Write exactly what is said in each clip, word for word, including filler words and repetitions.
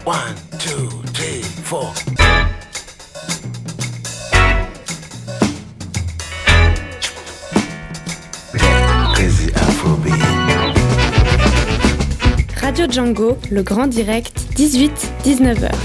One, two, three, four. Crazy Afrobeat. Radio Django, le grand direct, dix-huit à dix-neuf heures.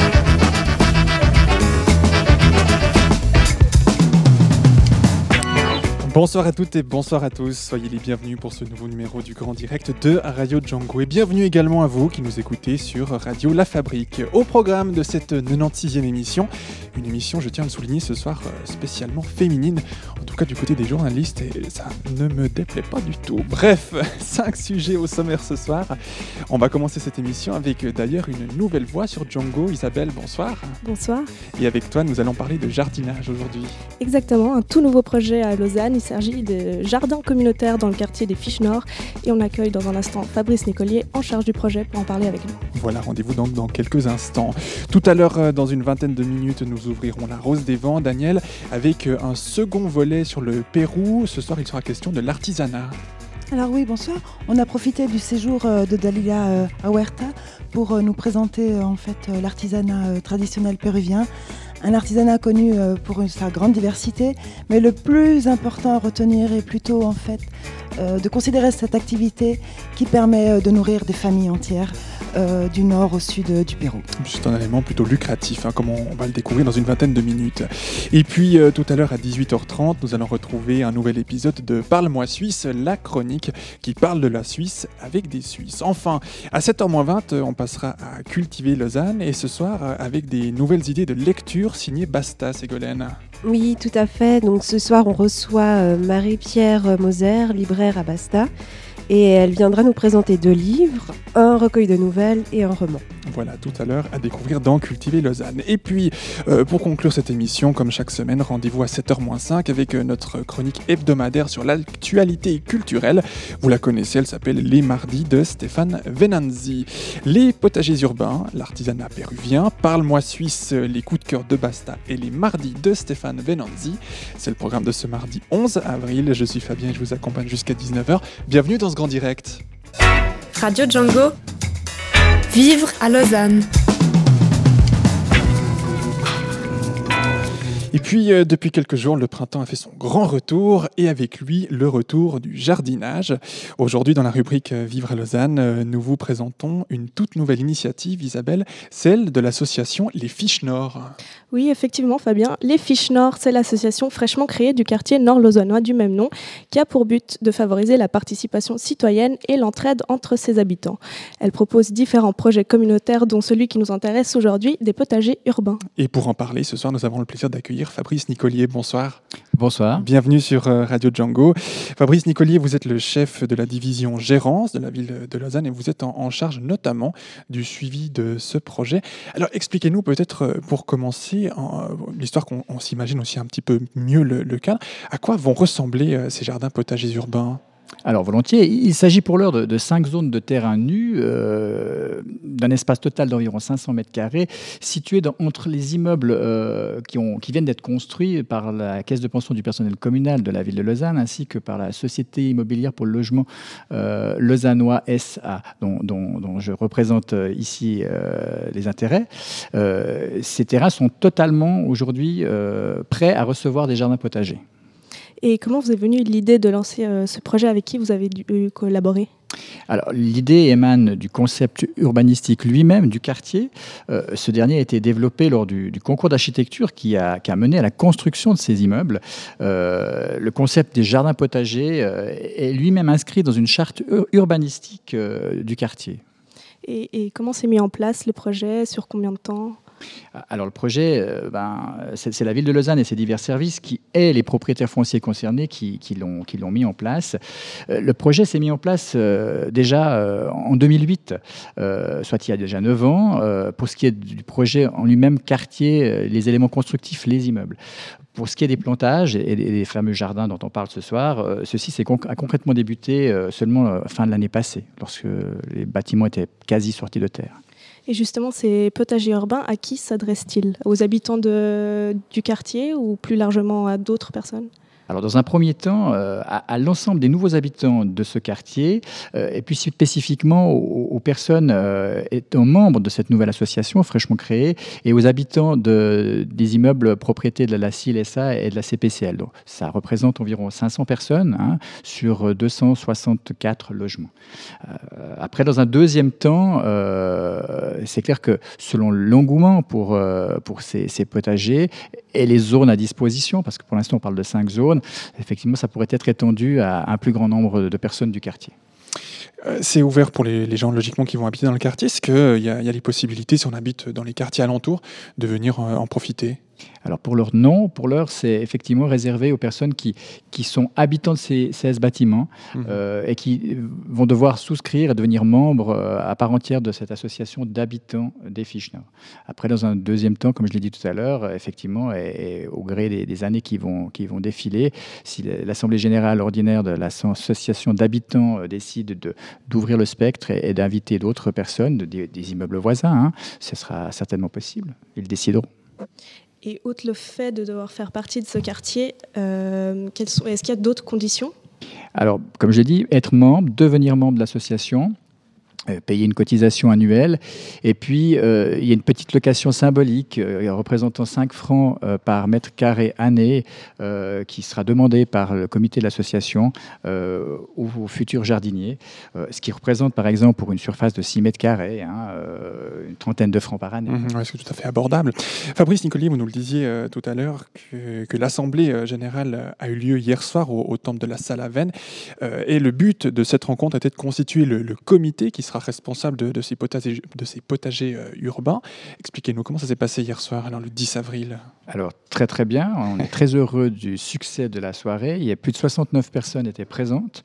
Bonsoir à toutes et bonsoir à tous, soyez les bienvenus pour ce nouveau numéro du Grand Direct de Radio Django et bienvenue également à vous qui nous écoutez sur Radio La Fabrique. Au programme de cette quatre-vingt-seizième émission, une émission, je tiens à le souligner ce soir, spécialement féminine, en tout cas du côté des journalistes et ça ne me déplaît pas du tout. Bref, cinq sujets au sommaire ce soir. On va commencer cette émission avec d'ailleurs une nouvelle voix sur Django. Isabelle, bonsoir. Bonsoir. Et avec toi, nous allons parler de jardinage aujourd'hui. Exactement, un tout nouveau projet à Lausanne. Il s'agit de jardins communautaires dans le quartier des Fiches Nord et on accueille dans un instant Fabrice Nicolier en charge du projet pour en parler avec nous. Voilà, rendez-vous donc dans quelques instants. Tout à l'heure, dans une vingtaine de minutes, nous ouvrirons la Rose des Vents, Daniel, avec un second volet sur le Pérou. Ce soir, il sera question de l'artisanat. Alors oui, bonsoir. On a profité du séjour de Dalila à Huerta pour nous présenter en fait l'artisanat traditionnel péruvien. Un artisanat connu pour sa grande diversité, mais le plus important à retenir est plutôt en fait euh, de considérer cette activité qui permet de nourrir des familles entières euh, du nord au sud du Pérou. C'est un élément plutôt lucratif, hein, comme on va le découvrir dans une vingtaine de minutes. Et puis euh, tout à l'heure à dix-huit heures trente, nous allons retrouver un nouvel épisode de Parle-moi Suisse, la chronique qui parle de la Suisse avec des Suisses. Enfin, à sept heures moins vingt, on passera à Cultiver Lausanne et ce soir avec des nouvelles idées de lecture signé Basta, Ségolène. Oui, tout à fait. Donc ce soir, on reçoit euh, Marie-Pierre Moser, libraire à Basta. Et elle viendra nous présenter deux livres, un recueil de nouvelles et un roman. Voilà, tout à l'heure à découvrir dans Cultiver Lausanne. Et puis, euh, pour conclure cette émission, comme chaque semaine, rendez-vous à sept heures moins cinq avec euh, notre chronique hebdomadaire sur l'actualité culturelle. Vous la connaissez, elle s'appelle Les Mardis de Stéphane Venanzi. Les potagers urbains, l'artisanat péruvien, Parle-moi Suisse, les coups de cœur de Basta et les Mardis de Stéphane Venanzi. C'est le programme de ce mardi onze avril. Je suis Fabien et je vous accompagne jusqu'à dix-neuf heures. Bienvenue dans ce Grand Direct. Radio Django, vivre à Lausanne. Et puis, euh, depuis quelques jours, le printemps a fait son grand retour et avec lui, le retour du jardinage. Aujourd'hui, dans la rubrique euh, Vivre à Lausanne, euh, nous vous présentons une toute nouvelle initiative, Isabelle, celle de l'association Les Fiches Nord. Oui, effectivement, Fabien. Les Fiches Nord, c'est l'association fraîchement créée du quartier nord-lausannois du même nom, qui a pour but de favoriser la participation citoyenne et l'entraide entre ses habitants. Elle propose différents projets communautaires, dont celui qui nous intéresse aujourd'hui, des potagers urbains. Et pour en parler, ce soir, nous avons le plaisir d'accueillir Fabrice Nicolier. Bonsoir. Bonsoir. Bienvenue sur Radio Django. Fabrice Nicolier, vous êtes le chef de la division gérance de la ville de Lausanne et vous êtes en, en charge notamment du suivi de ce projet. Alors expliquez-nous peut-être pour commencer, en, l'histoire qu'on on s'imagine aussi un petit peu mieux le, le cadre, à quoi vont ressembler euh, ces jardins potagers urbains ? Alors volontiers, il s'agit pour l'heure de, de cinq zones de terrain nu, euh, d'un espace total d'environ cinq cents mètres carrés, situés dans, entre les immeubles euh, qui, ont, qui viennent d'être construits par la Caisse de pension du personnel communal de la ville de Lausanne, ainsi que par la Société immobilière pour le logement euh, lausannois S A, dont, dont, dont je représente ici euh, les intérêts. Euh, ces terrains sont totalement aujourd'hui euh, prêts à recevoir des jardins potagers. Et comment vous est venue l'idée de lancer euh, ce projet, avec qui vous avez dû euh, collaborer ? Alors, l'idée émane du concept urbanistique lui-même du quartier. Euh, ce dernier a été développé lors du, du concours d'architecture qui a, qui a mené à la construction de ces immeubles. Euh, le concept des jardins potagers euh, est lui-même inscrit dans une charte ur- urbanistique euh, du quartier. Et, et comment s'est mis en place le projet ? Sur combien de temps ? Alors le projet, euh, ben, c'est, c'est la ville de Lausanne et ses divers services qui est les propriétaires fonciers concernés qui, qui, l'ont, qui l'ont mis en place. Euh, le projet s'est mis en place euh, déjà euh, en deux mille huit, euh, soit il y a déjà neuf ans, euh, pour ce qui est du projet en lui-même, quartier, euh, les éléments constructifs, les immeubles. Pour ce qui est des plantages et des fameux jardins dont on parle ce soir, euh, ceci c'est conc- a concrètement débuté euh, seulement euh, fin de l'année passée, lorsque les bâtiments étaient quasi sortis de terre. Et justement, ces potagers urbains, à qui s'adressent-ils ? Aux habitants de, du quartier ou plus largement à d'autres personnes ? Alors, dans un premier temps, euh, à, à l'ensemble des nouveaux habitants de ce quartier, euh, et puis spécifiquement aux, aux personnes euh, étant membres de cette nouvelle association fraîchement créée, et aux habitants de, des immeubles propriétés de la C I L S A et de la C P C L. Donc, ça représente environ cinq cents personnes hein, sur deux cent soixante-quatre logements. Euh, après, dans un deuxième temps, euh, c'est clair que selon l'engouement pour, euh, pour ces, ces potagers et les zones à disposition, parce que pour l'instant on parle de cinq zones, effectivement ça pourrait être étendu à un plus grand nombre de personnes du quartier. Euh, c'est ouvert pour les, les gens logiquement qui vont habiter dans le quartier. Est-ce qu'il euh, y, a, y a les possibilités, si on habite dans les quartiers alentours, de venir euh, en profiter ? Alors pour l'heure, non. Pour l'heure, c'est effectivement réservé aux personnes qui, qui sont habitants de ces seize bâtiments mmh. euh, et qui vont devoir souscrire et devenir membres euh, à part entière de cette association d'habitants des Fiches-Nord. Après, dans un deuxième temps, comme je l'ai dit tout à l'heure, effectivement, et, et au gré des, des années qui vont, qui vont défiler, si l'Assemblée générale ordinaire de l'association d'habitants euh, décide de, d'ouvrir le spectre et, et d'inviter d'autres personnes, de, des, des immeubles voisins, hein, ce sera certainement possible. Ils décideront. Et outre le fait de devoir faire partie de ce quartier, euh, quelles sont, est-ce qu'il y a d'autres conditions ? Alors, comme je l'ai dit, être membre, devenir membre de l'association, euh, payer une cotisation annuelle, et puis euh, il y a une petite location symbolique euh, représentant cinq francs euh, par mètre carré année euh, qui sera demandée par le comité de l'association euh, aux, aux futurs jardiniers, euh, ce qui représente par exemple pour une surface de six mètres carrés, hein, euh, une trentaine de francs par année. Mmh, ouais, c'est tout à fait abordable. Fabrice Nicolier, vous nous le disiez euh, tout à l'heure que, que l'Assemblée euh, générale a eu lieu hier soir au, au temple de la Salle-Avesnes euh, et le but de cette rencontre était de constituer le, le comité qui sera responsable de, de ces potagers, de ces potagers euh, urbains. Expliquez-nous comment ça s'est passé hier soir, alors le dix avril. Alors très très bien, on est très heureux du succès de la soirée. Il y a plus de soixante-neuf personnes étaient présentes,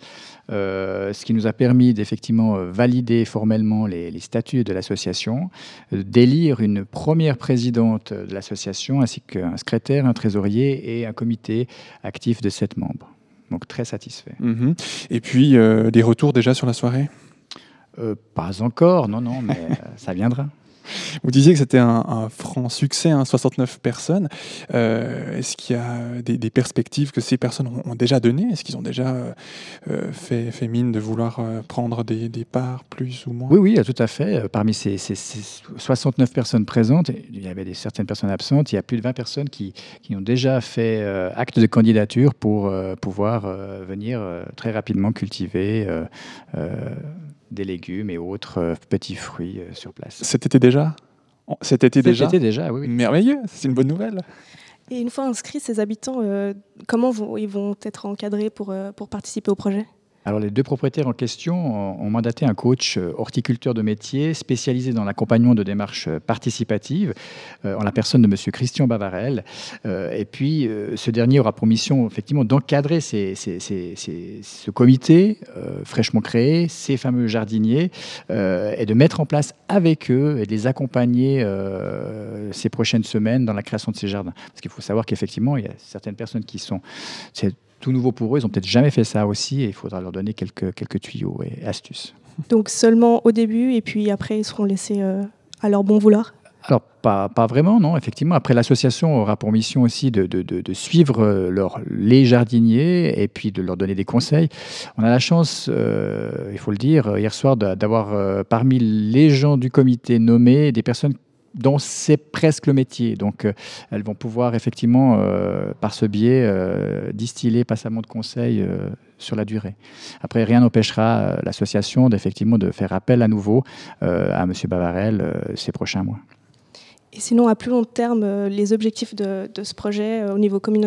euh, ce qui nous a permis d'effectivement valider formellement les, les statuts de l'association, euh, d'élire une première présidente de l'association ainsi qu'un secrétaire, un trésorier et un comité actif de sept membres. Donc très satisfait. Mmh. Et puis euh, des retours déjà sur la soirée ? Euh, pas encore, non, non, mais euh, ça viendra. Vous disiez que c'était un, un franc succès, hein, soixante-neuf personnes. Euh, est-ce qu'il y a des, des perspectives que ces personnes ont, ont déjà données ? Est-ce qu'ils ont déjà euh, fait, fait mine de vouloir euh, prendre des, des parts plus ou moins ? Oui, oui, tout à fait. Parmi ces, ces, ces soixante-neuf personnes présentes, il y avait des, certaines personnes absentes. Il y a plus de vingt personnes qui, qui ont déjà fait euh, acte de candidature pour euh, pouvoir euh, venir euh, très rapidement cultiver euh, euh, des légumes et autres euh, petits fruits euh, sur place. Cet été déjà ? Cet été Cet déjà été déjà, oui, oui. Merveilleux, c'est une bonne nouvelle. Et une fois inscrits, ces habitants, euh, comment vont, ils vont être encadrés pour, euh, pour participer au projet ? Alors, les deux propriétaires en question ont mandaté un coach horticulteur de métier spécialisé dans l'accompagnement de démarches participatives, euh, en la personne de M. Christian Bavarel. Euh, et puis, euh, ce dernier aura pour mission, effectivement, d'encadrer ces, ces, ces, ces, ce comité euh, fraîchement créé, ces fameux jardiniers, euh, et de mettre en place avec eux et de les accompagner euh, ces prochaines semaines dans la création de ces jardins. Parce qu'il faut savoir qu'effectivement, il y a certaines personnes qui sont... C'est, tout nouveau pour eux, ils n'ont peut-être jamais fait ça aussi et il faudra leur donner quelques, quelques tuyaux et astuces. Donc seulement au début et puis après ils seront laissés euh, à leur bon vouloir ? Alors, pas, pas vraiment, non, effectivement. Après, l'association aura pour mission aussi de, de, de, de suivre leur, les jardiniers et puis de leur donner des conseils. On a la chance, euh, il faut le dire, hier soir, d'avoir euh, parmi les gens du comité nommés des personnes dont c'est presque le métier. Donc, euh, elles vont pouvoir effectivement, euh, par ce biais, euh, distiller passamment de conseils euh, sur la durée. Après, rien n'empêchera euh, l'association d'effectivement de faire appel à nouveau euh, à M. Bavarel euh, ces prochains mois. Et sinon, à plus long terme, euh, les objectifs de, de ce projet euh, au niveau communautaire ?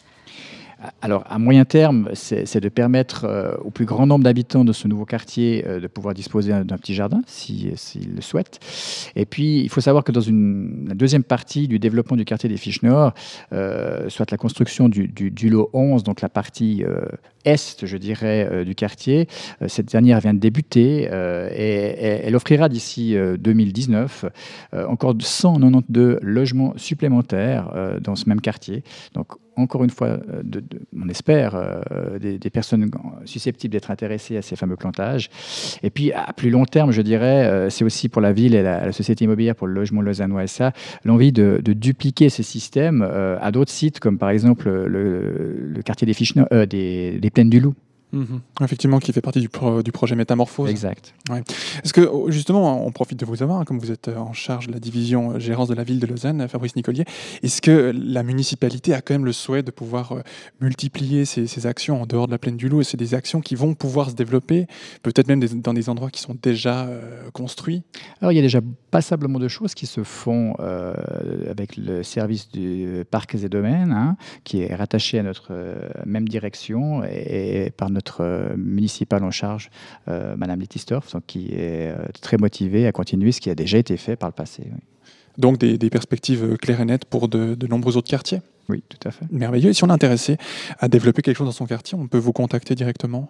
Alors, à moyen terme, c'est, c'est de permettre euh, au plus grand nombre d'habitants de ce nouveau quartier euh, de pouvoir disposer d'un, d'un petit jardin, si, s'ils le souhaitent. Et puis, il faut savoir que dans une, la deuxième partie du développement du quartier des Fiches-Nord, euh, soit la construction du, du, du lot onze, donc la partie euh, est, je dirais, euh, du quartier, euh, cette dernière vient de débuter euh, et, et elle offrira d'ici euh, deux mille dix-neuf euh, encore cent quatre-vingt-douze logements supplémentaires euh, dans ce même quartier. Donc, encore une fois, de, de, on espère, euh, des, des personnes susceptibles d'être intéressées à ces fameux plantages. Et puis, à plus long terme, je dirais, euh, c'est aussi pour la ville et la, la société immobilière, pour le logement lausannois S A, l'envie de, de dupliquer ce système euh, à d'autres sites, comme par exemple le, le quartier des, Fiches, euh, des, des Plaines du Loup. Mmh. Effectivement, qui fait partie du, pro, du projet Métamorphose. Exact. Ouais. Est-ce que, justement, on profite de vous avoir, hein, comme vous êtes en charge de la division gérance de la ville de Lausanne, Fabrice Nicolier, est-ce que la municipalité a quand même le souhait de pouvoir euh, multiplier ces, ces actions en dehors de la Plaine du Loup, et c'est des actions qui vont pouvoir se développer, peut-être même des, dans des endroits qui sont déjà euh, construits? Alors, il y a déjà passablement de choses qui se font euh, avec le service du Parcs et Domaines, hein, qui est rattaché à notre euh, même direction et, et par notre Notre municipale en charge, euh, Madame Lettistorff, donc, qui est euh, très motivée à continuer ce qui a déjà été fait par le passé. Oui. Donc des, des perspectives claires et nettes pour de, de nombreux autres quartiers? Oui, tout à fait. Merveilleux. Et si on est intéressé à développer quelque chose dans son quartier, on peut vous contacter directement?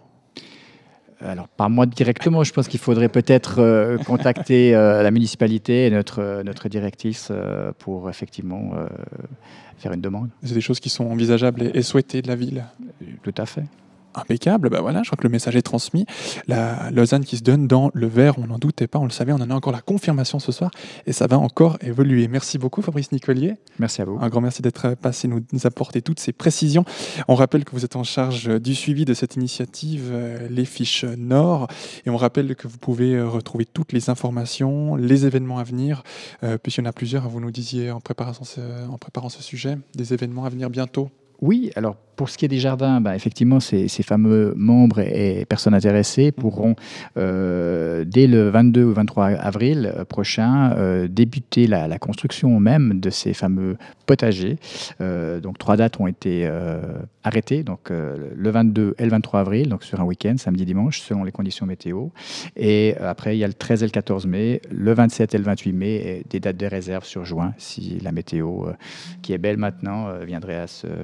Alors, par moi directement, je pense qu'il faudrait peut-être euh, contacter euh, la municipalité et notre, notre directrice euh, pour effectivement euh, faire une demande. C'est des choses qui sont envisageables et, et souhaitées de la ville? Tout à fait. Impeccable, ben voilà, je crois que le message est transmis. La Lausanne qui se donne dans le vert, on n'en doutait pas, on le savait, on en a encore la confirmation ce soir et ça va encore évoluer. Merci beaucoup Fabrice Nicolier. Merci à vous. Un grand merci d'être passé nous, nous apporter toutes ces précisions. On rappelle que vous êtes en charge du suivi de cette initiative, euh, les Fiches Nord, et on rappelle que vous pouvez retrouver toutes les informations, les événements à venir, euh, puisqu'il y en a plusieurs, vous nous disiez en préparant ce, en préparant ce sujet, des événements à venir bientôt. Oui, alors pour ce qui est des jardins, bah, effectivement, ces, ces fameux membres et, et personnes intéressées pourront, euh, dès le vingt-deux ou vingt-trois avril prochain, euh, débuter la, la construction même de ces fameux potagers. Euh, donc trois dates ont été euh, arrêtées, donc euh, le vingt-deux et le vingt-trois avril, donc sur un week-end, samedi, dimanche, selon les conditions météo. Et après, il y a le treize et le quatorze mai, le vingt-sept et le vingt-huit mai, et des dates de réserve sur juin, si la météo, euh, qui est belle maintenant, euh, viendrait à se...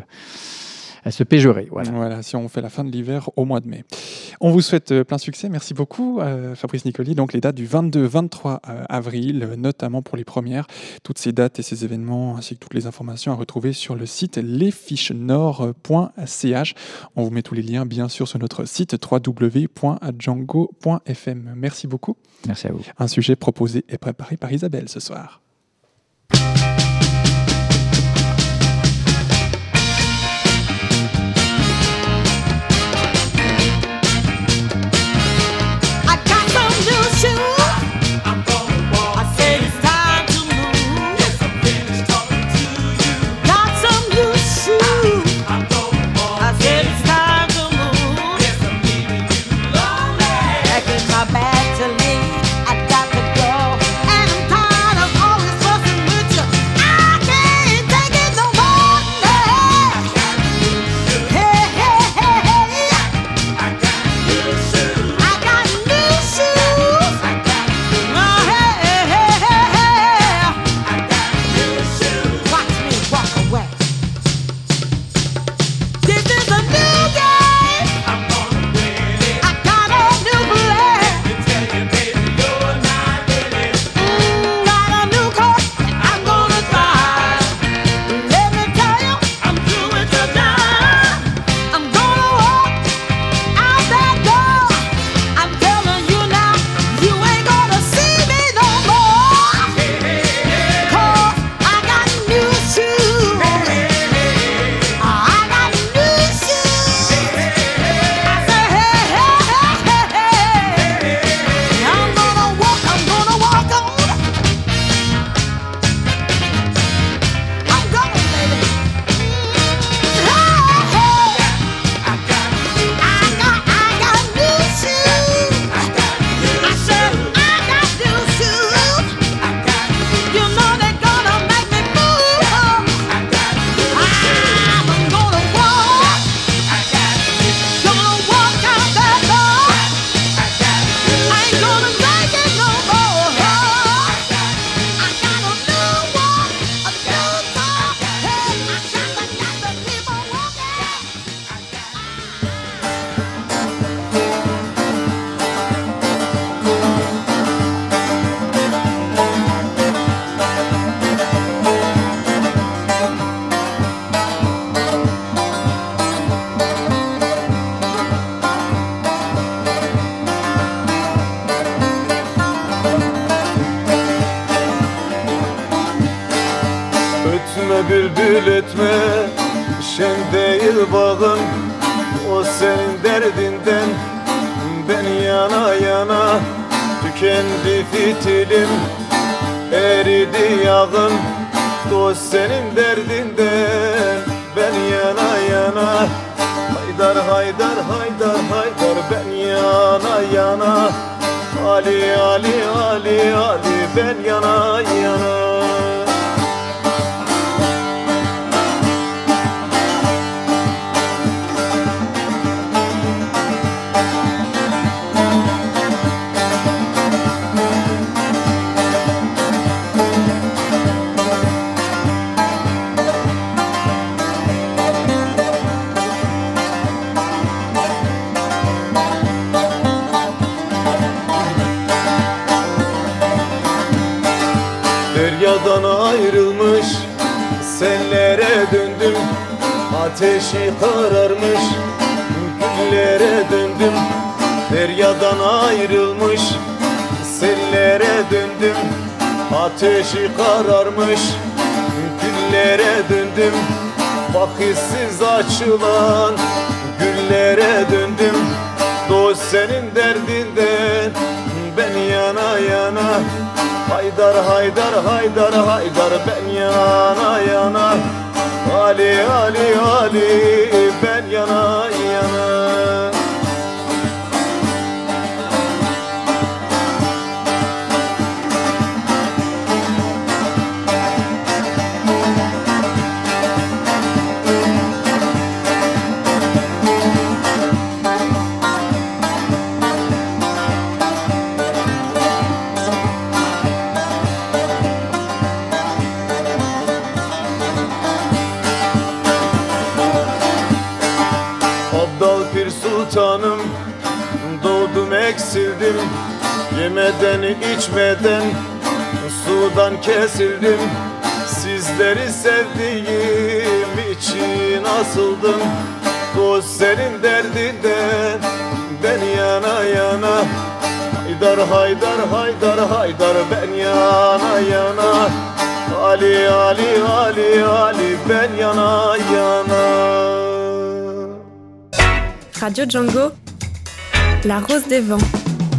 à se péjorer. Voilà. Voilà, si on fait la fin de l'hiver au mois de mai. On vous souhaite euh, plein succès. Merci beaucoup, euh, Fabrice Nicolier. Donc, les dates du vingt-deux vingt-trois euh, avril, euh, notamment pour les premières. Toutes ces dates et ces événements, ainsi que toutes les informations à retrouver sur le site les fiches nord point c h. On vous met tous les liens, bien sûr, sur notre site w w w point django point f m. Merci beaucoup. Merci à vous. Un sujet proposé et préparé par Isabelle ce soir. I got to go, and I'm tired of always fussing with you. bülbül etme, şen değil bağım. O senin derdinden ben yana yana. Tükendi fitilim, eridi yağım. Dost senin derdinden ben yana yana. Haydar haydar haydar haydar ben yana yana. Ali Ali Ali Ali ben yana yana. Deryadan ayrılmış, sellere döndüm. Ateşi kararmış, güllere döndüm. Deryadan ayrılmış, sellere döndüm. Ateşi kararmış, güllere döndüm. Bak hissiz açılan güllere döndüm. Dost senin derdinden ben yana yana. Haydar haydar haydar haydar ben yana yana. Ali Ali Ali ben yana yana. Sultanım doğdum eksildim. Yemeden içmeden sudan kesildim. Sizleri sevdiğim için asıldım. Dost senin derdinden ben yana yana. Haydar haydar haydar haydar ben yana yana. Ali Ali Ali Ali ben yana yana. Radio Django, La Rose des Vents.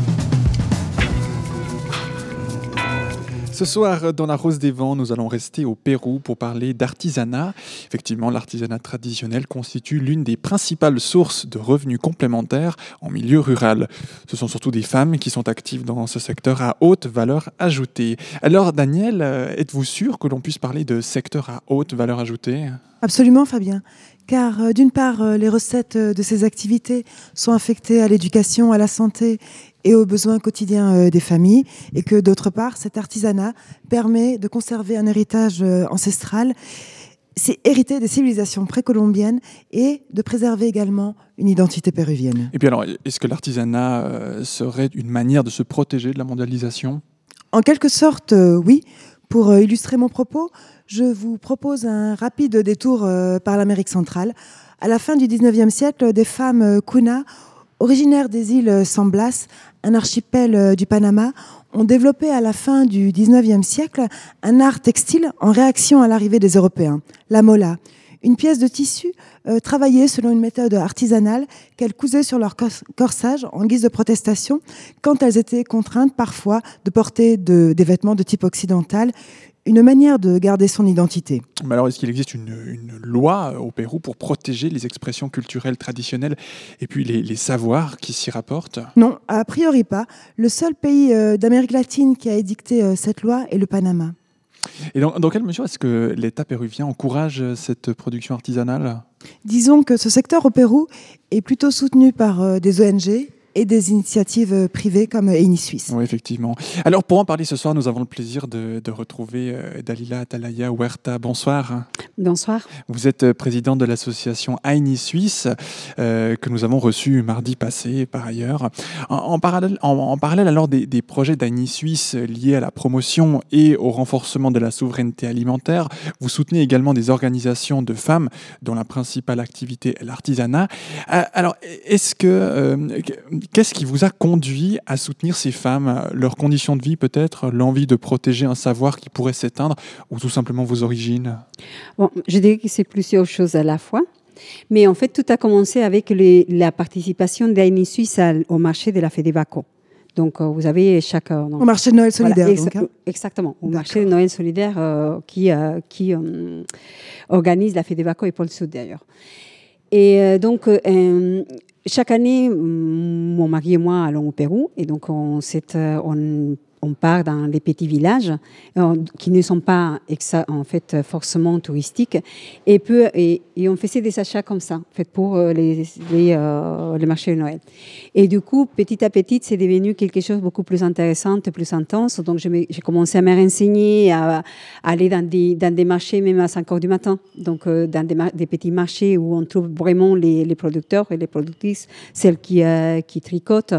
Ce soir, dans La Rose des Vents, nous allons rester au Pérou pour parler d'artisanat. Effectivement, l'artisanat traditionnel constitue l'une des principales sources de revenus complémentaires en milieu rural. Ce sont surtout des femmes qui sont actives dans ce secteur à haute valeur ajoutée. Alors, Daniel, êtes-vous sûr que l'on puisse parler de secteur à haute valeur ajoutée ? Absolument, Fabien. Car euh, d'une part, euh, les recettes euh, de ces activités sont affectées à l'éducation, à la santé et aux besoins quotidiens euh, des familles, et que d'autre part, cet artisanat permet de conserver un héritage euh, ancestral, c'est hérité des civilisations précolombiennes et de préserver également une identité péruvienne. Et puis alors, est-ce que l'artisanat euh, serait une manière de se protéger de la mondialisation ? En quelque sorte, euh, oui. Pour euh, illustrer mon propos, je vous propose un rapide détour euh, par l'Amérique centrale. À la fin du dix-neuvième siècle, des femmes euh, Kuna, originaires des îles San Blas, un archipel euh, du Panama, ont développé à la fin du dix-neuvième siècle un art textile en réaction à l'arrivée des Européens, la mola. Une pièce de tissu euh, travaillée selon une méthode artisanale qu'elles cousaient sur leur cors- corsage en guise de protestation quand elles étaient contraintes parfois de porter de, des vêtements de type occidental, une manière de garder son identité. Mais alors, est-ce qu'il existe une, une loi au Pérou pour protéger les expressions culturelles traditionnelles et puis les, les savoirs qui s'y rapportent ? Non, a priori pas. Le seul pays euh, d'Amérique latine qui a édicté euh, cette loi est le Panama. Et dans, dans quelle mesure est-ce que l'État péruvien encourage cette production artisanale ? Disons que ce secteur au Pérou est plutôt soutenu par euh, des O N G et des initiatives privées comme Eni Suisse. Oui, effectivement. Alors, pour en parler ce soir, nous avons le plaisir de, de retrouver euh, Dalila Atalaya Huerta. Bonsoir. Bonsoir. Vous êtes présidente de l'association Eni Suisse, euh, que nous avons reçue mardi passé, par ailleurs. En, en, parallèle, en, en parallèle, alors, des, des projets d'Eni Suisse liés à la promotion et au renforcement de la souveraineté alimentaire, vous soutenez également des organisations de femmes dont la principale activité est l'artisanat. Euh, alors, est-ce que... Euh, qu'est-ce qui vous a conduit à soutenir ces femmes? Leurs conditions de vie peut-être, l'envie de protéger un savoir qui pourrait s'éteindre, ou tout simplement vos origines? Bon, je dirais que c'est plusieurs choses à la fois. Mais en fait, tout a commencé avec les, la participation d'Aini Suisse à- au marché de la FEDEVACO. Donc, euh, vous avez chaque... euh, donc, Au marché de Noël solidaire, voilà, exa- donc, hein. Exactement, au D'accord. marché de Noël solidaire euh, qui, euh, qui euh, organise la FEDEVACO et Pôle Sud d'ailleurs. Et euh, donc, euh, chaque année, mm, mon mari et moi allons au Pérou. Et donc, on, c'est, euh, on, on part dans les petits villages euh, qui ne sont pas exa- en fait forcément touristiques. Et, peu, et, et on faisait des achats comme ça, en fait, pour euh, les, les, euh, les marchés de Noël. Et du coup, petit à petit, c'est devenu quelque chose de beaucoup plus intéressant, plus intense. Donc, je me- j'ai commencé à me renseigner, à, à aller dans des, dans des marchés, même à cinq heures du matin. Donc, euh, dans des, mar- des petits marchés où on trouve vraiment les, les producteurs et les productrices, celles qui, euh, qui tricotent.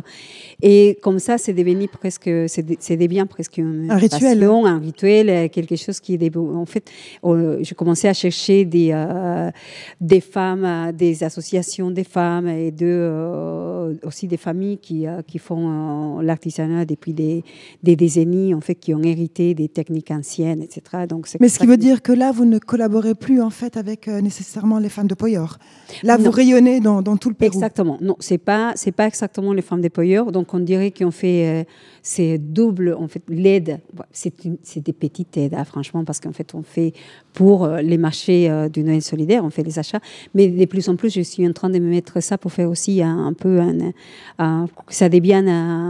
Et comme ça, c'est devenu presque, c'est, de- c'est devient presque une Un rituel. passion, un rituel, euh, quelque chose qui est des- en fait, euh, je commençais à chercher des, euh, des femmes, euh, des associations des femmes et de, euh, aussi des familles qui, euh, qui font euh, l'artisanat depuis des, des décennies, en fait, qui ont hérité des techniques anciennes, et cetera. Donc, c'est Mais comme ce ça qui veut que- dire que là, vous ne collaborez plus en fait avec euh, nécessairement les femmes de Poyor. Là, vous Non. rayonnez dans, dans tout le Pérou. Exactement. Non, c'est pas c'est pas exactement les femmes dépouilleurs. Donc on dirait qu'on fait euh, c'est double. En fait, l'aide, c'est une, c'est des petites aides, hein, franchement, parce qu'en fait on fait pour euh, les marchés euh, du Noël solidaire, on fait les achats. Mais de plus en plus, je suis en train de me mettre ça pour faire aussi un, un peu un, un- que ça devienne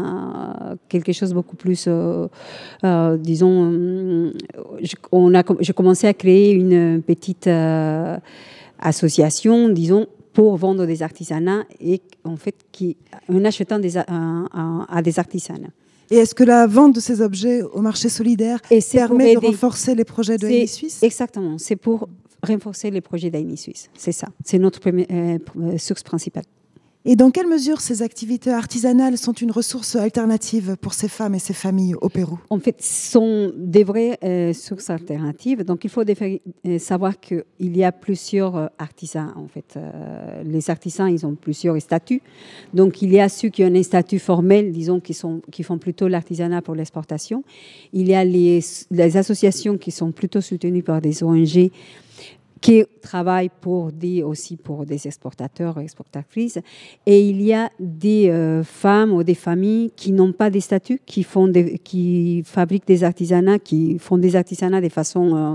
un- quelque chose de beaucoup plus, euh, euh, disons, euh, je, on a j'ai commencé à créer une petite euh, association, disons, pour vendre des artisanats et en fait qui en achetant des a- un- un- à des artisanats. Et est-ce que la vente de ces objets au marché solidaire Et c'est pour permet de aider. renforcer les projets de C'est- Haïti Suisse? Exactement, c'est pour renforcer les projets d'Aini Suisse, c'est ça, c'est notre première euh, euh, source principale. Et dans quelle mesure ces activités artisanales sont une ressource alternative pour ces femmes et ces familles au Pérou? En fait, ce sont des vraies euh, sources alternatives. Donc, il faut défa- euh, savoir qu'il y a plusieurs euh, artisans. En fait, Euh, les artisans, ils ont plusieurs statuts. Donc, il y a ceux qui ont un statut formel, disons, qui, sont, qui font plutôt l'artisanat pour l'exportation. Il y a les, les associations qui sont plutôt soutenues par des O N G qui travaillent pour des, aussi pour des exportateurs et exportatrices. Et il y a des euh, femmes ou des familles qui n'ont pas des statuts, qui, font des, qui fabriquent des artisanats, qui font des artisanats de façon euh,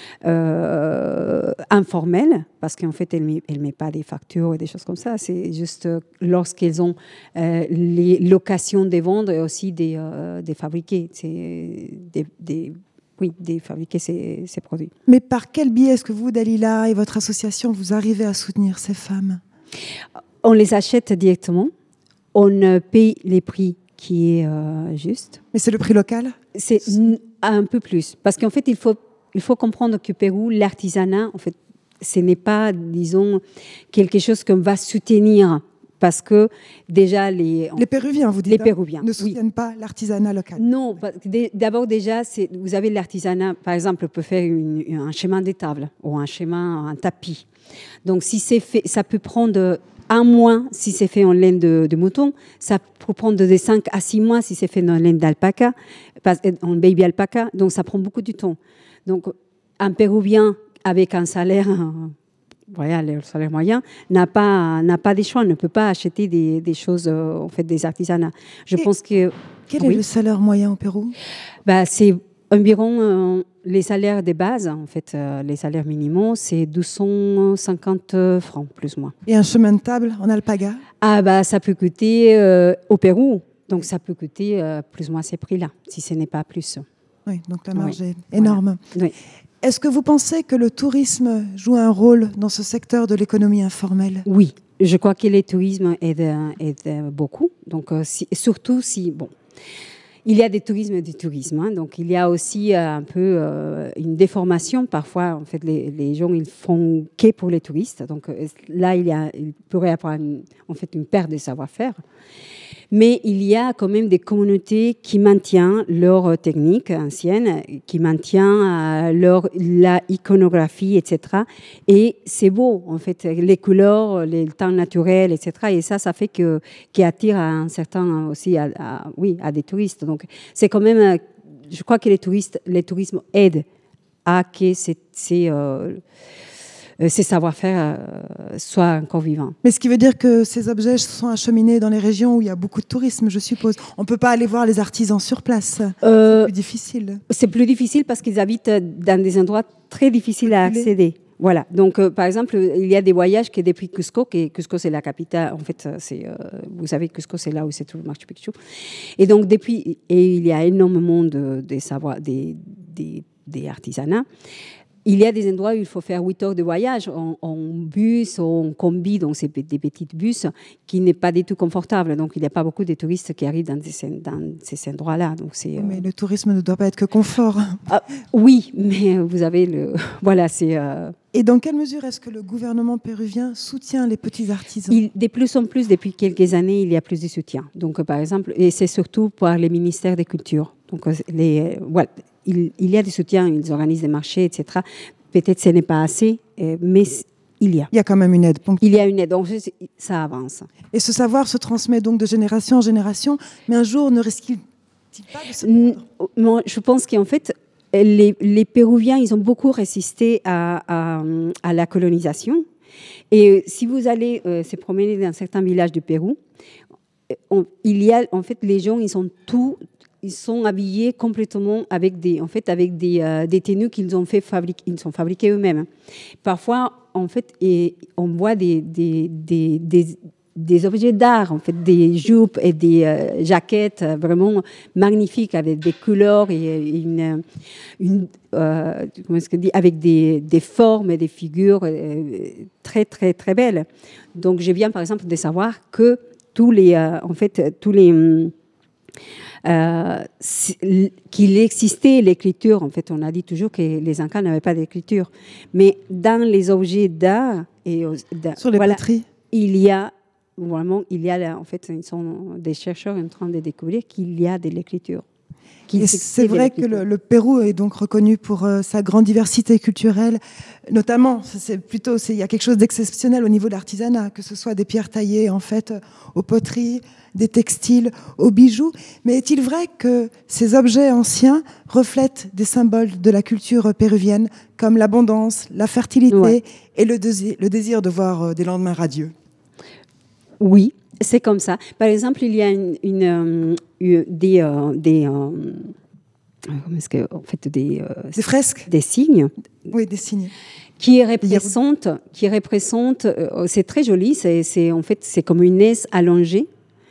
euh, informelle, parce qu'en fait, elles ne met, elles met pas des factures et des choses comme ça. C'est juste euh, lorsqu'elles ont euh, les- l'occasion de vendre et aussi de, euh, de fabriquer. C'est des, des oui, de fabriquer ces, ces produits. Mais par quel biais est-ce que vous, Dalila, et votre association, vous arrivez à soutenir ces femmes? On les achète directement, on euh, paye les prix qui est euh, juste. Mais c'est le prix local? C'est n- un peu plus, parce qu'en fait, il faut, il faut comprendre que Pérou, l'artisanat, en fait, ce n'est pas, disons, quelque chose qu'on va soutenir. Parce que déjà, les... Les Péruviens, vous dites, Les hein, Péruviens, ne oui. soutiennent pas l'artisanat local. Non, parce que dé- d'abord déjà, c'est, vous avez l'artisanat, par exemple, on peut faire une- un chemin des tables ou un chemin, un tapis. Donc, si c'est fait, ça peut prendre un mois si c'est fait en laine de, de mouton, ça peut prendre de cinq à six mois si c'est fait en laine d'alpaca, pas- en baby alpaca, donc ça prend beaucoup de temps. Donc, un Péruvien avec un salaire... Voilà, le salaire moyen n'a pas n'a pas des choix, ne peut pas acheter des, des choses euh, en fait des artisanats. Je Et pense que Quel oui. est le salaire moyen au Pérou? Bah, c'est environ euh, les salaires de base, en fait, euh, les salaires minimaux, c'est deux cent cinquante francs, plus ou moins. Et un chemin de table en alpaga? Ah, bah, ça peut coûter, euh, au Pérou, donc ça peut coûter euh, plus ou moins ces prix-là, si ce n'est pas plus. Oui, donc la marge Oui. est énorme. Oui. Est-ce que vous pensez que le tourisme joue un rôle dans ce secteur de l'économie informelle? Oui, je crois que le tourisme aide, aide beaucoup, donc euh, si, surtout si, bon, il y a des tourismes et du tourisme, hein, donc il y a aussi euh, un peu euh, une déformation. Parfois, en fait, les, les gens ils font que pour les touristes, donc euh, là il y a, il pourrait y avoir une, en fait une perte de savoir-faire. Mais il y a quand même des communautés qui maintiennent leurs techniques anciennes, qui maintiennent euh, leur, la iconographie, et cetera. Et c'est beau, en fait, les couleurs, les temps naturels, et cetera. Et ça, ça fait que, qui attire un certain aussi, à, à, oui, à des touristes. Donc, c'est quand même, je crois que les touristes, les tourismes aident à que ces, ces, euh, ces savoir-faire euh, soient encore vivants. Mais ce qui veut dire que ces objets sont acheminés dans les régions où il y a beaucoup de tourisme, je suppose. On ne peut pas aller voir les artisans sur place. Euh, c'est plus difficile. C'est plus difficile parce qu'ils habitent dans des endroits très difficiles à accéder. Voilà. Donc, euh, par exemple, il y a des voyages qui depuis Cusco, qui Cusco c'est la capitale. En fait, c'est, euh, vous savez, Cusco c'est là où se trouve Machu Picchu. Et donc depuis, et il y a énormément de, de savoir, des, des, des artisanats. Il y a des endroits où il faut faire huit heures de voyage en, en bus ou en combi, donc c'est des petites bus qui n'est pas du tout confortable. Donc il n'y a pas beaucoup de touristes qui arrivent dans ces, dans ces endroits-là. Donc c'est. Mais euh... le tourisme ne doit pas être que confort. Ah, oui, mais vous avez le. Voilà, c'est. Euh... Et dans quelle mesure est-ce que le gouvernement péruvien soutient les petits artisans ? il, De plus en plus, depuis quelques années, il y a plus de soutien. Donc par exemple, et c'est surtout par les ministères des Cultures. Donc les. Euh, voilà. Il, il y a des soutiens, ils organisent des marchés, et cetera. Peut-être que ce n'est pas assez, mais il y a. Il y a quand même une aide. Il y a une aide, donc ça avance. Et ce savoir se transmet donc de génération en génération, mais un jour ne risque-t-il pas de se perdre ? Moi, je pense qu'en fait, les, les Péruviens, ils ont beaucoup résisté à, à, à la colonisation. Et si vous allez euh, se promener dans certains villages du Pérou, on, il y a, en fait, les gens, ils sont tous... Ils sont habillés complètement avec des, en fait, avec des, euh, des tenues qu'ils ont fait fabriquer, ils sont fabriqués eux-mêmes. Parfois, en fait, et on voit des, des, des, des, des objets d'art, en fait, des jupes et des euh, jaquettes vraiment magnifiques avec des couleurs et une, une euh, comment est-ce que dit, avec des, des formes et des figures euh, très, très, très belles. Donc, je viens, par exemple, de savoir que tous les, euh, en fait, tous les Euh, qu'il existait l'écriture. En fait, on a dit toujours que les Incas n'avaient pas d'écriture. Mais dans les objets d'art et sur les voilà, poteries, il y a vraiment, il y a en fait, ils sont des chercheurs en train de découvrir qu'il y a de l'écriture. Et c'est vrai que le, le Pérou est donc reconnu pour euh, sa grande diversité culturelle, notamment, c'est plutôt, c'est, il y a quelque chose d'exceptionnel au niveau de l'artisanat, que ce soit des pierres taillées en fait aux poteries, des textiles, aux bijoux. Mais est-il vrai que ces objets anciens reflètent des symboles de la culture péruvienne, comme l'abondance, la fertilité ouais. et le, désir, le désir de voir euh, des lendemains radieux ? Oui. C'est comme ça. Par exemple, il y a une, une, une des, euh, des, euh, comment est-ce que, en fait, des, euh, des fresques, des signes. Oui, des signes. Qui représentent, qui représentent, euh, c'est très joli. C'est, c'est en fait, c'est comme une S allongée,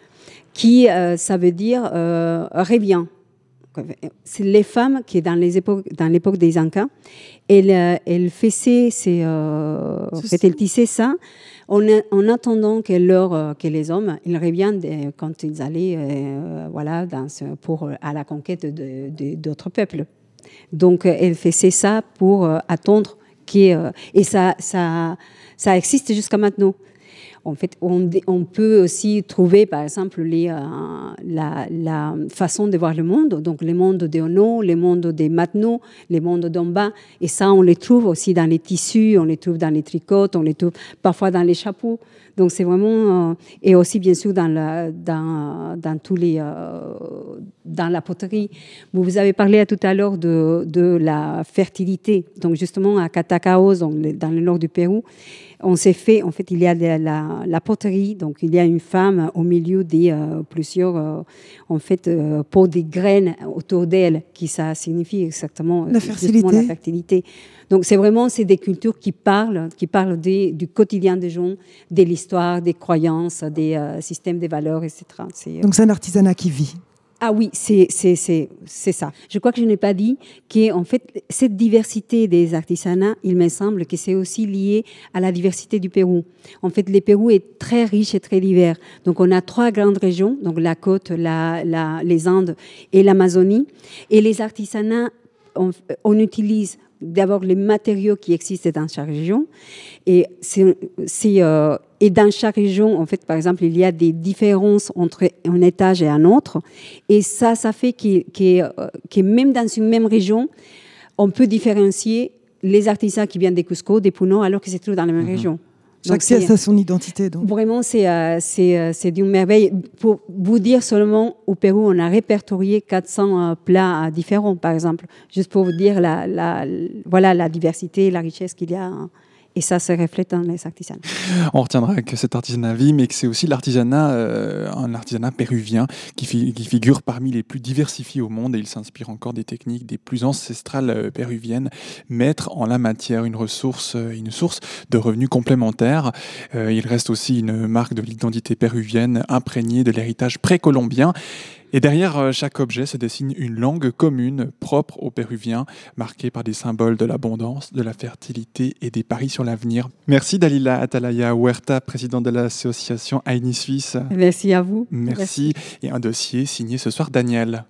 qui, euh, ça veut dire euh, revient. C'est les femmes qui, dans les époques, dans l'époque des Incas, elles, elles faisaient, c'est, euh, en fait, elles tissaient ça. En, en attendant que, leur, que les hommes ils reviennent de, quand ils allaient euh, voilà, dans ce, pour, à la conquête de, de, d'autres peuples. Donc, elle faisait ça pour euh, attendre. Euh, et ça, ça, ça existe jusqu'à maintenant. En fait, on, on peut aussi trouver, par exemple, les, euh, la, la façon de voir le monde, donc le monde des Ono, le monde des Matno, le monde d'en bas. Et ça, on les trouve aussi dans les tissus, on les trouve dans les tricots, on les trouve parfois dans les chapeaux. Donc, c'est vraiment... Euh, et aussi, bien sûr, dans, la, dans, dans, tous les, euh, dans la poterie. Vous, vous avez parlé tout à l'heure de, de la fertilité. Donc, justement, à Catacaos, dans le nord du Pérou, on s'est fait, en fait, il y a de la, la poterie, donc il y a une femme au milieu des euh, plusieurs, euh, en fait, euh, pots de graines autour d'elle, qui ça signifie exactement la fertilité. la fertilité. Donc c'est vraiment, c'est des cultures qui parlent, qui parlent des, du quotidien des gens, de l'histoire, des croyances, des euh, systèmes de valeurs, et cetera. C'est, donc c'est un artisanat qui vit. Ah oui, c'est, c'est, c'est, c'est ça. Je crois que je n'ai pas dit qu'en fait, cette diversité des artisanats, il me semble que c'est aussi lié à la diversité du Pérou. En fait, le Pérou est très riche et très divers. Donc, on a trois grandes régions, donc la côte, la, la, les Andes et l'Amazonie. Et les artisanats, on, on utilise d'abord les matériaux qui existent dans chaque région. Et, c'est, c'est, euh, et dans chaque région, en fait, par exemple, il y a des différences entre un étage et un autre. Et ça, ça fait que, que, que même dans une même région, on peut différencier les artisans qui viennent des Cusco, des Puno, alors que c'est tout dans la même mmh. région. Chaque pièce a son identité. Donc. Vraiment, c'est, euh, c'est, euh, c'est d'une merveille. Pour vous dire seulement, au Pérou, on a répertorié quatre cents euh, plats différents, par exemple, juste pour vous dire la, la, voilà, la diversité, la richesse qu'il y a. Hein. Et ça se reflète dans les artisanats. On retiendra que cet artisanat vit, mais que c'est aussi l'artisanat, euh, un artisanat péruvien qui, fi- qui figure parmi les plus diversifiés au monde, et il s'inspire encore des techniques des plus ancestrales euh, péruviennes, maître en la matière, une ressource, euh, une source de revenus complémentaires. Euh, il reste aussi une marque de l'identité péruvienne imprégnée de l'héritage précolombien. Et derrière euh, chaque objet se dessine une langue commune propre aux Péruviens, marquée par des symboles de l'abondance, de la fertilité et des paris sur l'avenir. Merci Dalila Atalaya Huerta, présidente de l'association Aini Suisse. Merci à vous. Merci. Merci. Et un dossier signé ce soir Daniel.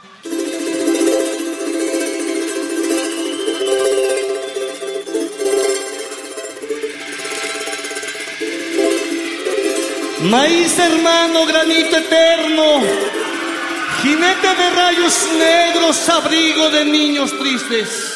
Maíz hermano, granito eterno, jinete de rayos negros, abrigo de niños tristes.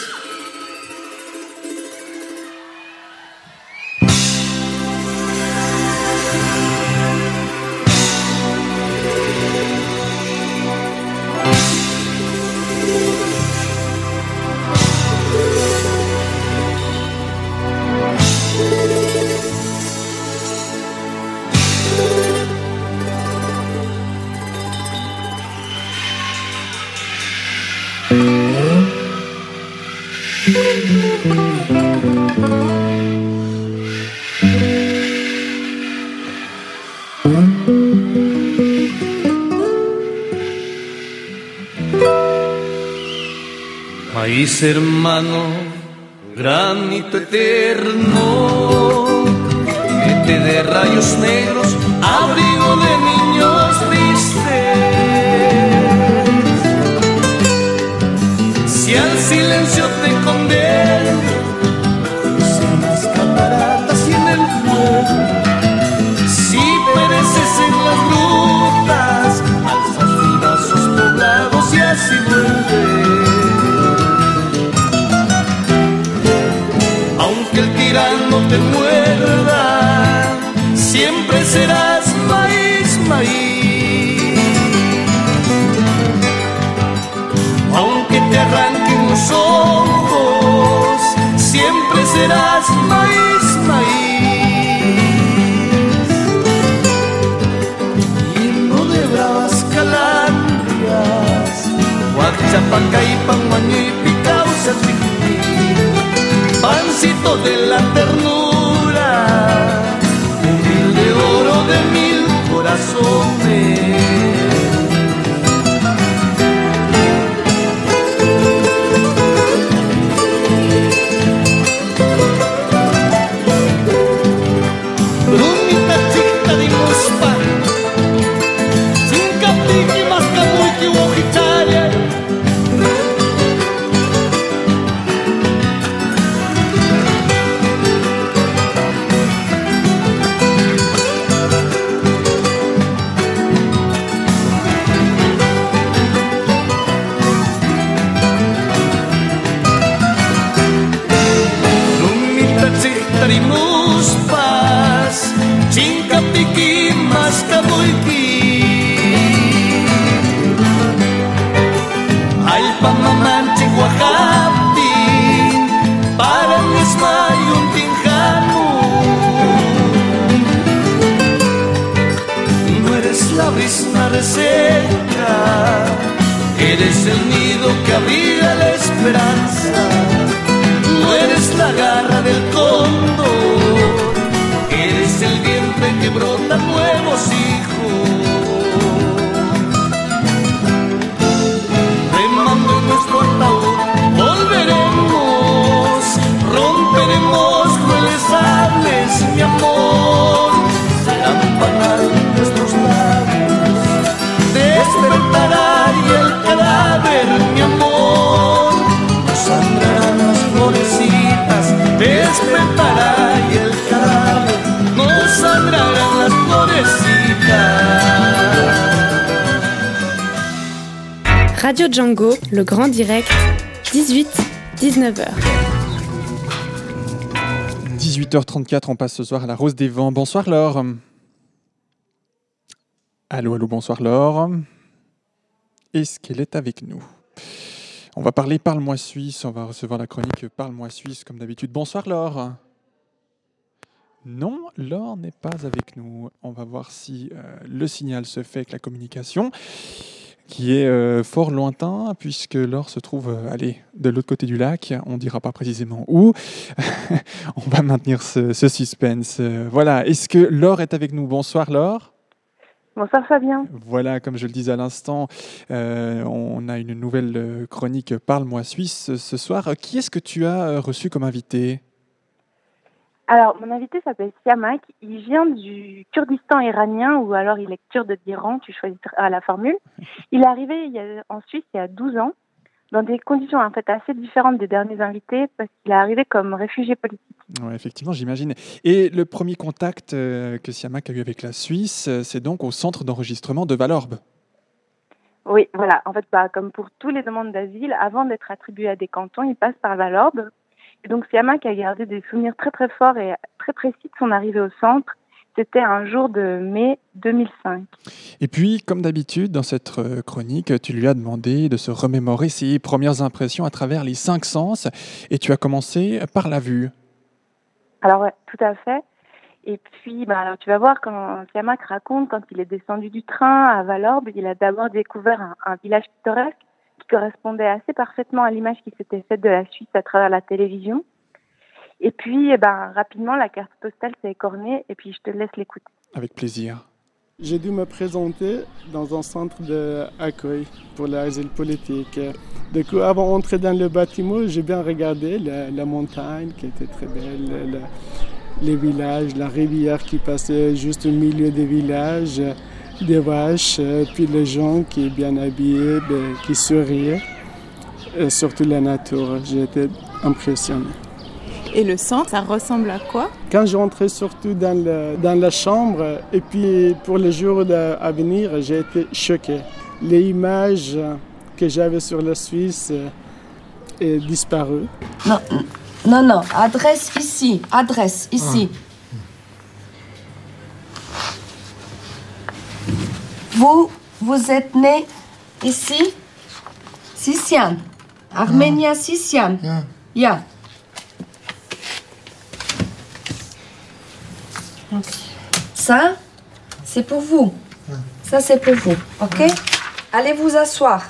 Maíz hermano, granito eterno, jinete de rayos negros, abrigo de niños tristes. Si al silencio te condeno, en las cataratas y en el fuego, si pereces en las grutas, alzas tus brazos poblados y así vuelves. No te muerda, siempre serás maíz, maíz. Aunque te arranquen los ojos, siempre serás maíz, maíz. Lleno de bravas calandrias, Huachapaca y Panguaño y Picausa, pancito de la ternura, humilde oro de mil corazones. Brunita chiquita de mospa, sin capiqui más camuqui uojichaya. Tarimuspas, Chincapiqui, Mascabuiqui, Alpamamanchi, Oaxapi, Paranisma y un Tinjamu. No eres la brisna reseca, eres el nido que abriga la esperanza. No eres la garra del cóndor, eres el vientre que brota nuevos hijos. Remando en nuestro ataúd, volveremos, romperemos crueles sables, mi amor. Serán panar nuestros labios, despertará y el cadáver, mi amor, nos sangrará. Radio Django, le grand direct, dix-huit à dix-neuf heures. dix-huit heures trente-quatre, on passe ce soir à la Rose des Vents. Bonsoir Laure. Allô, allô, bonsoir Laure. Est-ce qu'elle est avec nous ? On va parler Parle-moi Suisse, on va recevoir la chronique Parle-moi Suisse comme d'habitude. Bonsoir Laure. Non, Laure n'est pas avec nous. On va voir si euh, le signal se fait avec la communication, qui est euh, fort lointain, puisque Laure se trouve euh, allez, de l'autre côté du lac. On ne dira pas précisément où. On va maintenir ce, ce suspense. Euh, voilà, est-ce que Laure est avec nous ? Bonsoir Laure. Bonsoir Fabien. Voilà, comme je le disais à l'instant, euh, on a une nouvelle chronique Parle-moi Suisse ce soir. Qui est-ce que tu as reçu comme invité ? Alors, mon invité s'appelle Siamak. Il vient du Kurdistan iranien, ou alors il est kurde d'Iran, tu choisiras la formule. Il est arrivé il y a, en Suisse il y a douze ans, dans des conditions en fait assez différentes des derniers invités, parce qu'il est arrivé comme réfugié politique. Oui, effectivement, j'imagine. Et le premier contact euh, que Siamak a eu avec la Suisse, euh, c'est donc au centre d'enregistrement de Valorbe. Oui, voilà. En fait, bah, comme pour tous les demandes d'asile, avant d'être attribués à des cantons, ils passent par Valorbe. Et donc, Siamak a gardé des souvenirs très très forts et très précis de son arrivée au centre. C'était un jour de mai deux mille cinq. Et puis, comme d'habitude, dans cette chronique, tu lui as demandé de se remémorer ses premières impressions à travers les cinq sens. Et tu as commencé par la vue. Alors, ouais, tout à fait. Et puis, bah, alors, tu vas voir, quand Siamak raconte, quand il est descendu du train à Valorbe, il a d'abord découvert un, un village pittoresque qui correspondait assez parfaitement à l'image qui s'était faite de la Suisse à travers la télévision. Et puis, eh ben, rapidement, la carte postale s'est écornée et puis je te laisse l'écouter. Avec plaisir. J'ai dû me présenter dans un centre d'accueil pour l'asile politique. Du coup, avant d'entrer dans le bâtiment, j'ai bien regardé la, la montagne qui était très belle, la, les villages, la rivière qui passait juste au milieu des villages, des vaches, puis les gens qui sont bien habillés, qui souriaient, et surtout la nature. J'ai été impressionné. Et le centre, ça ressemble à quoi ? Quand je rentrais surtout dans, le, dans la chambre, et puis pour les jours à venir, j'ai été choqué. Les images que j'avais sur la Suisse ont disparu. Non, non, non, adresse ici, adresse ici. Ah. Vous, vous êtes né ici, Sisian, Arménia Sisian. Yeah. Yeah. Ça, c'est pour vous. Ça, c'est pour vous. OK ? Allez vous asseoir.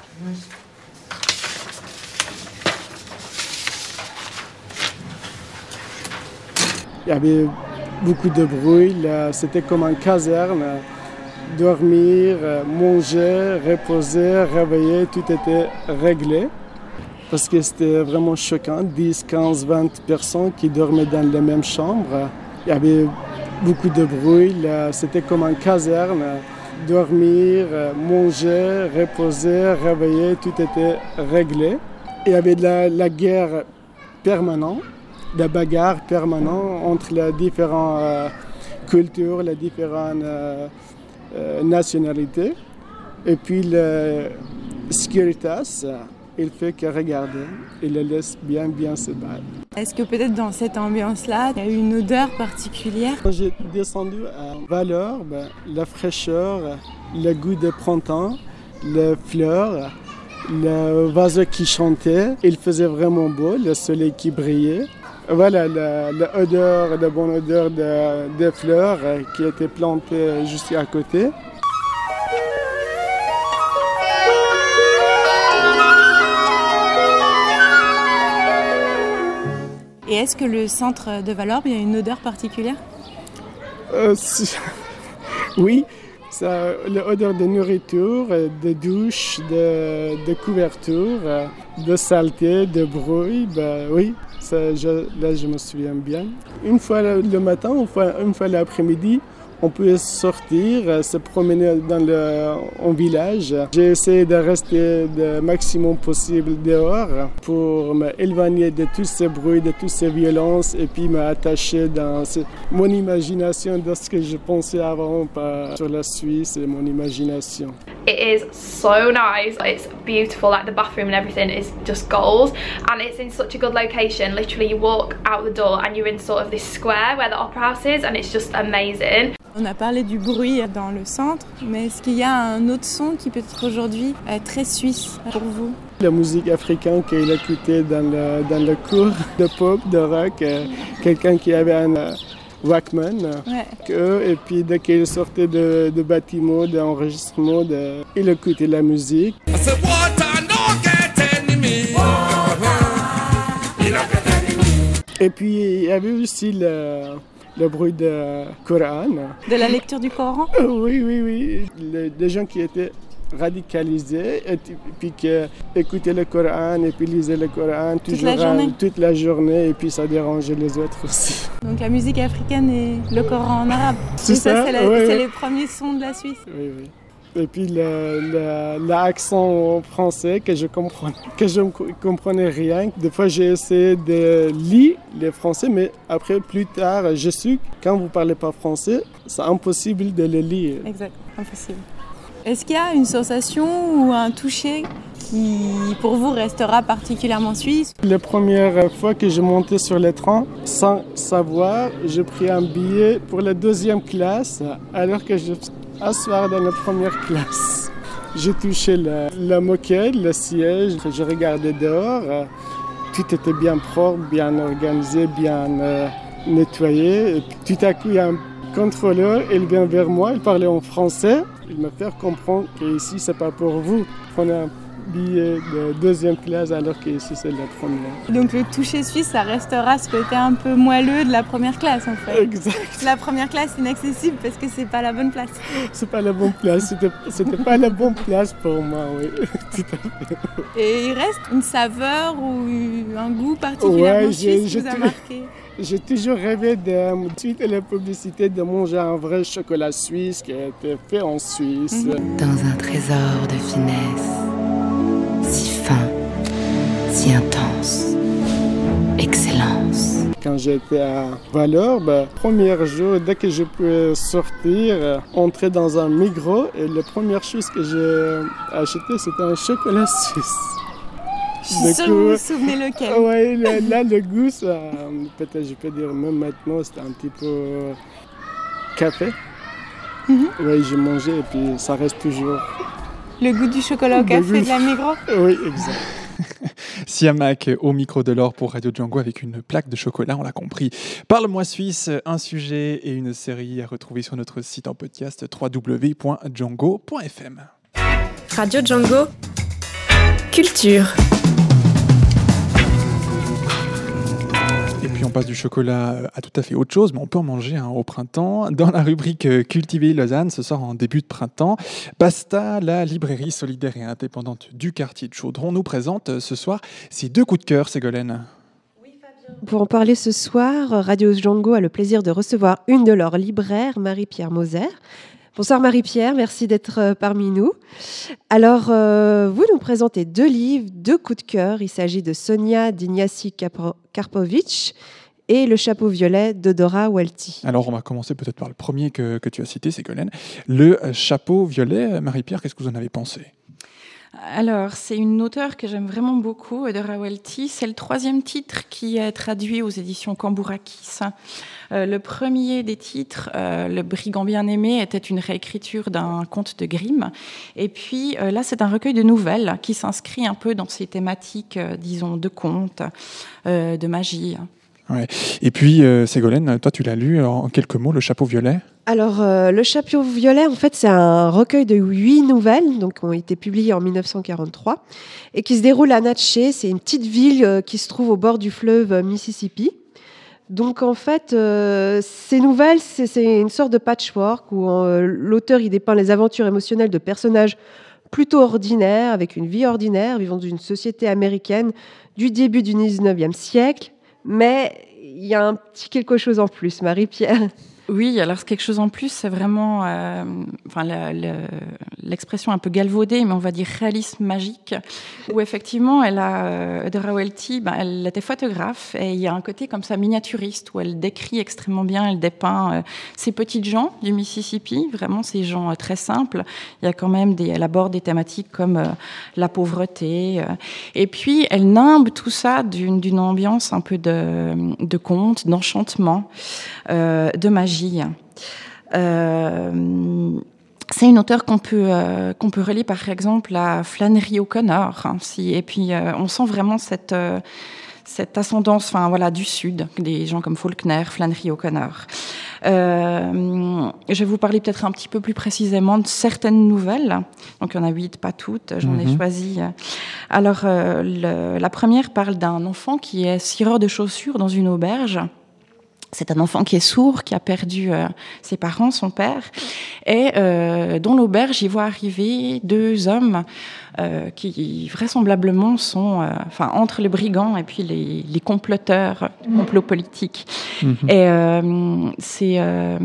Il y avait beaucoup de bruit. Là. C'était comme une caserne. Dormir, manger, reposer, réveiller, tout était réglé. Parce que c'était vraiment choquant. dix, quinze, vingt personnes qui dormaient dans la même chambre. Il y avait beaucoup de bruit, là. C'était comme une caserne. Dormir, manger, reposer, réveiller, tout était réglé. Il y avait de la, la guerre permanente, la bagarre permanente entre les différentes euh, cultures, les différentes euh, euh, nationalités. Et puis le Securitas, il fait que regarder, il le laisse bien, bien se battre. Est-ce que peut-être dans cette ambiance-là, il y a eu une odeur particulière ? Quand j'ai descendu à Valorbe, la fraîcheur, le goût de printemps, les fleurs, le oiseau qui chantait, il faisait vraiment beau, le soleil qui brillait. Voilà l'odeur, la bonne odeur de, de fleurs qui étaient plantées juste à côté. Et est-ce que le centre de Valorbe, il y a une odeur particulière ? euh, Oui, l'odeur de nourriture, de douche, de, de couverture, de saleté, de bruit, ben, oui, ça, je, là je me souviens bien. Une fois le matin, une fois, une fois l'après-midi, on peut sortir, se promener dans le en village. J'ai essayé de rester le maximum possible dehors pour m'éloigner de tous ces bruits, de toutes ces violences et puis m'attacher dans ce, mon imagination de ce que je pensais avant pas sur la Suisse et mon imagination. It is so nice. It's beautiful, like the bathroom and everything is just gold, and it's in such a good location. Literally you walk out the door and you're in sort of this square where the opera house is, and it's just amazing. On a parlé du bruit dans le centre, mais est-ce qu'il y a un autre son qui peut être aujourd'hui euh, très suisse pour vous? La musique africaine qu'il écoutait dans le, dans le cours de pop, de rock, euh, quelqu'un qui avait un euh, Walkman, ouais. que, et puis dès qu'il sortait de, de bâtiment, d'enregistrement, de, il écoutait la musique. Et puis il y avait aussi le, le bruit du Coran. De la lecture du Coran? Oui, oui, oui. Les, des gens qui étaient radicalisés et puis qui écoutaient le Coran et puis lisaient le Coran toute la journée. toute la journée et puis ça dérangeait les autres aussi. Donc la musique africaine et le Coran en arabe. C'est ça, ça c'est, la, oui, c'est oui. les premiers sons de la Suisse. Oui, oui. Et puis le, le, l'accent français que je comprenais, que je ne comprenais rien. Des fois j'ai essayé de lire les français, mais après plus tard je su que quand vous ne parlez pas français, c'est impossible de le lire. Exact, impossible. Est-ce qu'il y a une sensation ou un toucher qui, pour vous, restera particulièrement suisse? La première fois que je montais sur le train, sans savoir, j'ai pris un billet pour la deuxième classe, alors que je suis asseoir dans la première classe. J'ai touché la, la moquette, le siège, je regardais dehors. Tout était bien propre, bien organisé, bien euh, nettoyé. Et puis, tout à coup, il y a un contrôleur, il vient vers moi, il parlait en français. Il m'a fait comprendre qu'ici, c'est pas pour vous. Prenez un billet de deuxième classe alors qu'ici, c'est la première. Donc le toucher suisse, ça restera ce côté un peu moelleux de la première classe, en fait. Exact. La première classe inaccessible parce que c'est pas la bonne place. C'est pas la bonne place. C'était, c'était pas la bonne place pour moi, oui. Tout à fait. Et il reste une saveur ou un goût particulièrement ouais, suisse qui vous a marqué? J'ai toujours rêvé, de, suite à la publicité, de manger un vrai chocolat suisse qui a été fait en Suisse. Dans un trésor de finesse, si fin, si intense, excellence. Quand j'étais à Valorbe, le premier jour, dès que je pouvais sortir, entrer dans un Migros, et la première chose que j'ai acheté, c'était un chocolat suisse. Je suis sûre que vous vous souvenez lequel. Oui, là, là, le goût, ça, peut-être je peux dire même maintenant, c'était un petit peu café. Mm-hmm. Oui, j'ai mangé et puis ça reste toujours. Le goût du chocolat au café de la Migros? Oui, exact. Siamak au micro de l'or pour Radio Django avec une plaque de chocolat, on l'a compris. Parle-moi Suisse, un sujet et une série à retrouver sur notre site en podcast w w w point django point f m. Radio Django, culture. Et puis on passe du chocolat à tout à fait autre chose, mais on peut en manger hein, au printemps. Dans la rubrique Cultiver Lausanne, ce soir en début de printemps, Basta, la librairie solidaire et indépendante du quartier de Chaudron, nous présente ce soir ses deux coups de cœur, Ségolène. Pour en parler ce soir, Radio Django a le plaisir de recevoir une de leurs libraires, Marie-Pierre Moser. Bonsoir Marie-Pierre, merci d'être parmi nous. Alors, euh, vous nous présentez deux livres, deux coups de cœur. Il s'agit de Sonia d'Ignacy Karpovic et Le chapeau violet de Dora Welty. Alors, on va commencer peut-être par le premier que, que tu as cité, Ségolène. Le chapeau violet, Marie-Pierre, qu'est-ce que vous en avez pensé ? Alors, c'est une auteure que j'aime vraiment beaucoup, Dora Welty. C'est le troisième titre qui est traduit aux éditions Cambourakis. Euh, le premier des titres, euh, Le brigand bien-aimé, était une réécriture d'un conte de Grimm. Et puis euh, là, c'est un recueil de nouvelles qui s'inscrit un peu dans ces thématiques, euh, disons, de contes, euh, de magie. Ouais. Et puis, euh, Ségolène, toi, tu l'as lu en quelques mots, Le chapeau violet ? Alors, euh, Le chapeau violet, en fait, c'est un recueil de huit nouvelles, donc qui ont été publiées en dix-neuf cent quarante-trois, et qui se déroule à Natchez. C'est une petite ville euh, qui se trouve au bord du fleuve Mississippi. Donc, en fait, euh, ces nouvelles, c'est, c'est une sorte de patchwork où euh, l'auteur il dépeint les aventures émotionnelles de personnages plutôt ordinaires, avec une vie ordinaire, vivant dans une société américaine du début du dix-neuvième siècle. Mais il y a un petit quelque chose en plus, Marie-Pierre. Oui, alors c'est quelque chose en plus, c'est vraiment euh, enfin, le, le, l'expression un peu galvaudée, mais on va dire réalisme magique, où effectivement, elle a, euh, de Rawelty, ben, elle était photographe, et il y a un côté comme ça miniaturiste, où elle décrit extrêmement bien, elle dépeint euh, ces petites gens du Mississippi, vraiment ces gens euh, très simples. Il y a quand même des, elle aborde des thématiques comme euh, la pauvreté, euh, et puis elle nimbe tout ça d'une, d'une ambiance un peu de, de conte, d'enchantement, euh, de magie. Euh, c'est une auteure qu'on peut, euh, qu'on peut relier par exemple à Flannery O'Connor. Hein, si, et puis euh, on sent vraiment cette, euh, cette ascendance enfin, voilà, du Sud, des gens comme Faulkner, Flannery O'Connor. Euh, je vais vous parler peut-être un petit peu plus précisément de certaines nouvelles. Donc il y en a huit, pas toutes, j'en mm-hmm. ai choisi. Alors euh, le, la première parle d'un enfant qui est cireur de chaussures dans une auberge. C'est un enfant qui est sourd, qui a perdu euh, ses parents, son père, et euh, dans l'auberge, il voit arriver deux hommes euh, qui vraisemblablement sont euh, enfin, entre les brigands et puis les, les comploteurs, mmh. complots politiques. Mmh. Et euh, c'est... Euh,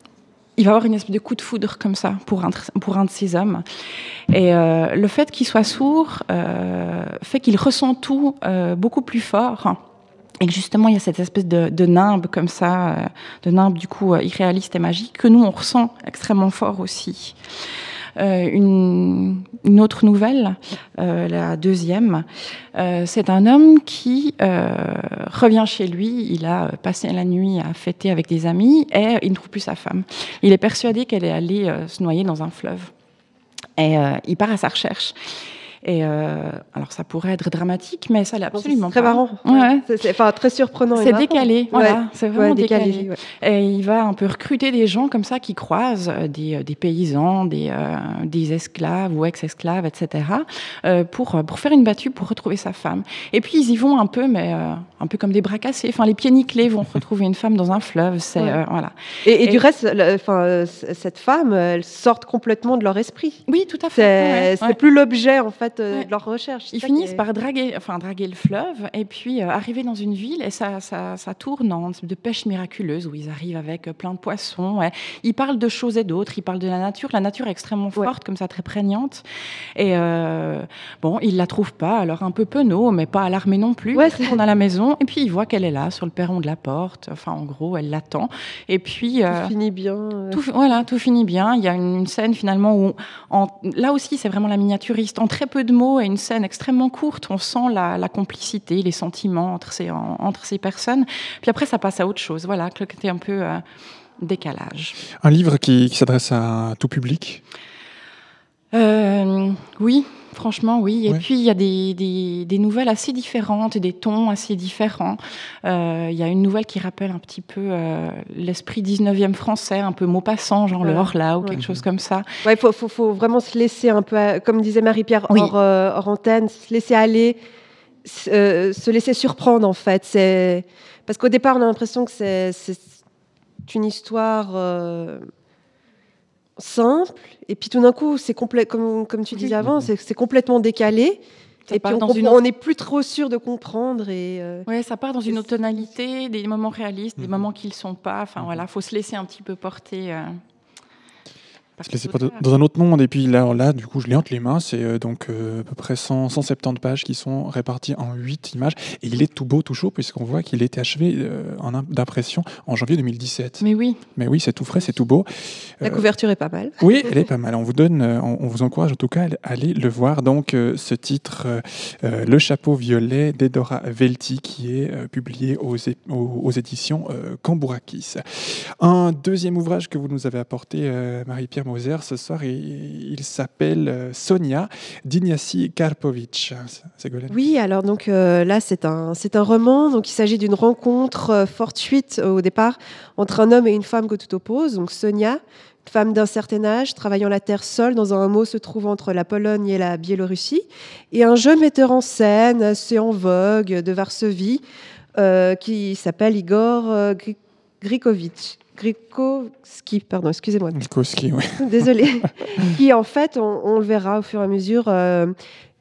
il va avoir une espèce de coup de foudre comme ça pour un, pour un de ces hommes. Et euh, le fait qu'il soit sourd euh, fait qu'il ressent tout euh, beaucoup plus fort. Et que justement, il y a cette espèce de, de nimbe comme ça, euh, de nimbe du coup euh, irréaliste et magique, que nous, on ressent extrêmement fort aussi. Euh, une, une autre nouvelle, euh, la deuxième, euh, c'est un homme qui euh, revient chez lui, il a passé la nuit à fêter avec des amis et il ne trouve plus sa femme. Il est persuadé qu'elle est allée euh, se noyer dans un fleuve. Et euh, il part à sa recherche. Et euh, alors ça pourrait être dramatique, mais ça l'est absolument c'est très pas. Marrant. Ouais. C'est, c'est enfin, très surprenant. C'est décalé, ouais. voilà. C'est vraiment ouais, décalé. décalé. Ouais. Et il va un peu recruter des gens comme ça qui croisent des, des paysans, des, euh, des esclaves ou ex-esclaves, et cetera, euh, pour, pour faire une battue pour retrouver sa femme. Et puis ils y vont un peu, mais euh, un peu comme des bras cassés. Enfin, les pieds nickelés vont retrouver une femme dans un fleuve. C'est, ouais. euh, voilà. Et, et, et du reste, enfin, cette femme, elle sort complètement de leur esprit. Oui, tout à fait. C'est, ouais, c'est ouais. plus l'objet en fait euh, ouais. de leur recherche. Ils finissent est... par draguer, enfin, draguer le fleuve et puis euh, arriver dans une ville et ça, ça, ça tourne en de pêche miraculeuse où ils arrivent avec plein de poissons. Ouais. Ils parlent de choses et d'autres, ils parlent de la nature. La nature est extrêmement forte, ouais. comme ça, très prégnante. Et euh, bon, ils la trouvent pas, alors un peu penaud, mais pas alarmé non plus. Ouais, ils retournent à la maison et puis ils voient qu'elle est là, sur le perron de la porte. Enfin, en gros, elle l'attend. Et puis... Euh, tout finit bien. Euh... Tout, voilà, tout finit bien. Il y a une scène finalement où... En, là aussi, c'est vraiment la miniaturiste. En très peu de mots et une scène extrêmement courte, on sent la, la complicité, les sentiments entre ces, en, entre ces personnes. Puis après, ça passe à autre chose. Voilà, le côté un peu euh, décalage. Un livre qui, qui s'adresse à tout public ? euh, Oui, franchement, oui. Et ouais. puis, il y a des, des, des nouvelles assez différentes, des tons assez différents. Euh, il y a une nouvelle qui rappelle un petit peu euh, l'esprit dix-neuvième français, un peu Maupassant, genre ouais. le Horla ou quelque ouais. chose comme ça. Il ouais, faut, faut, faut vraiment se laisser un peu, comme disait Marie-Pierre oui. hors, euh, hors antenne, se laisser aller, se, se laisser surprendre en fait. C'est... Parce qu'au départ, on a l'impression que c'est, c'est une histoire... Euh... simple, et puis tout d'un coup, c'est complet, comme, comme tu disais avant, c'est, c'est complètement décalé. Ça et puis on, comp- une... on n'est plus trop sûr de comprendre. Et euh... ouais, ça part dans une autre tonalité, des moments réalistes, mmh. des moments qui ne le sont pas. Enfin voilà, il faut se laisser un petit peu porter. Euh... Se laisser porter dans un autre monde. Et puis là, là, du coup, je l'ai entre les mains. C'est euh, donc euh, à peu près cent, cent soixante-dix pages qui sont réparties en huit images. Et il est tout beau, tout chaud, puisqu'on voit qu'il a été achevé euh, en d'impression en janvier deux mille dix-sept. Mais oui. Mais oui, c'est tout frais, c'est tout beau. La euh, couverture est pas mal. Oui, elle est pas mal. On vous donne, on, on vous encourage en tout cas à aller le voir. Donc, euh, ce titre, euh, Le chapeau violet d'Edora Welty, qui est euh, publié aux, é- aux, aux éditions euh, Cambourakis. Un deuxième ouvrage que vous nous avez apporté, euh, Marie-Pierre Moser, ce soir, il, il s'appelle euh, Sonia d'Ignacy Karpovitch. Ségolène. Oui, alors donc euh, là c'est un c'est un roman. Donc il s'agit d'une rencontre euh, fortuite euh, au départ entre un homme et une femme que tout oppose. Donc Sonia, femme d'un certain âge, travaillant la terre seule dans un hameau se trouvant entre la Pologne et la Biélorussie, et un jeune metteur en scène assez en vogue de Varsovie euh, qui s'appelle Igor euh, Grikovitch. Grikowski, pardon, excusez-moi. Grikowski, oui. Désolée. Qui, en fait, on, on le verra au fur et à mesure, euh,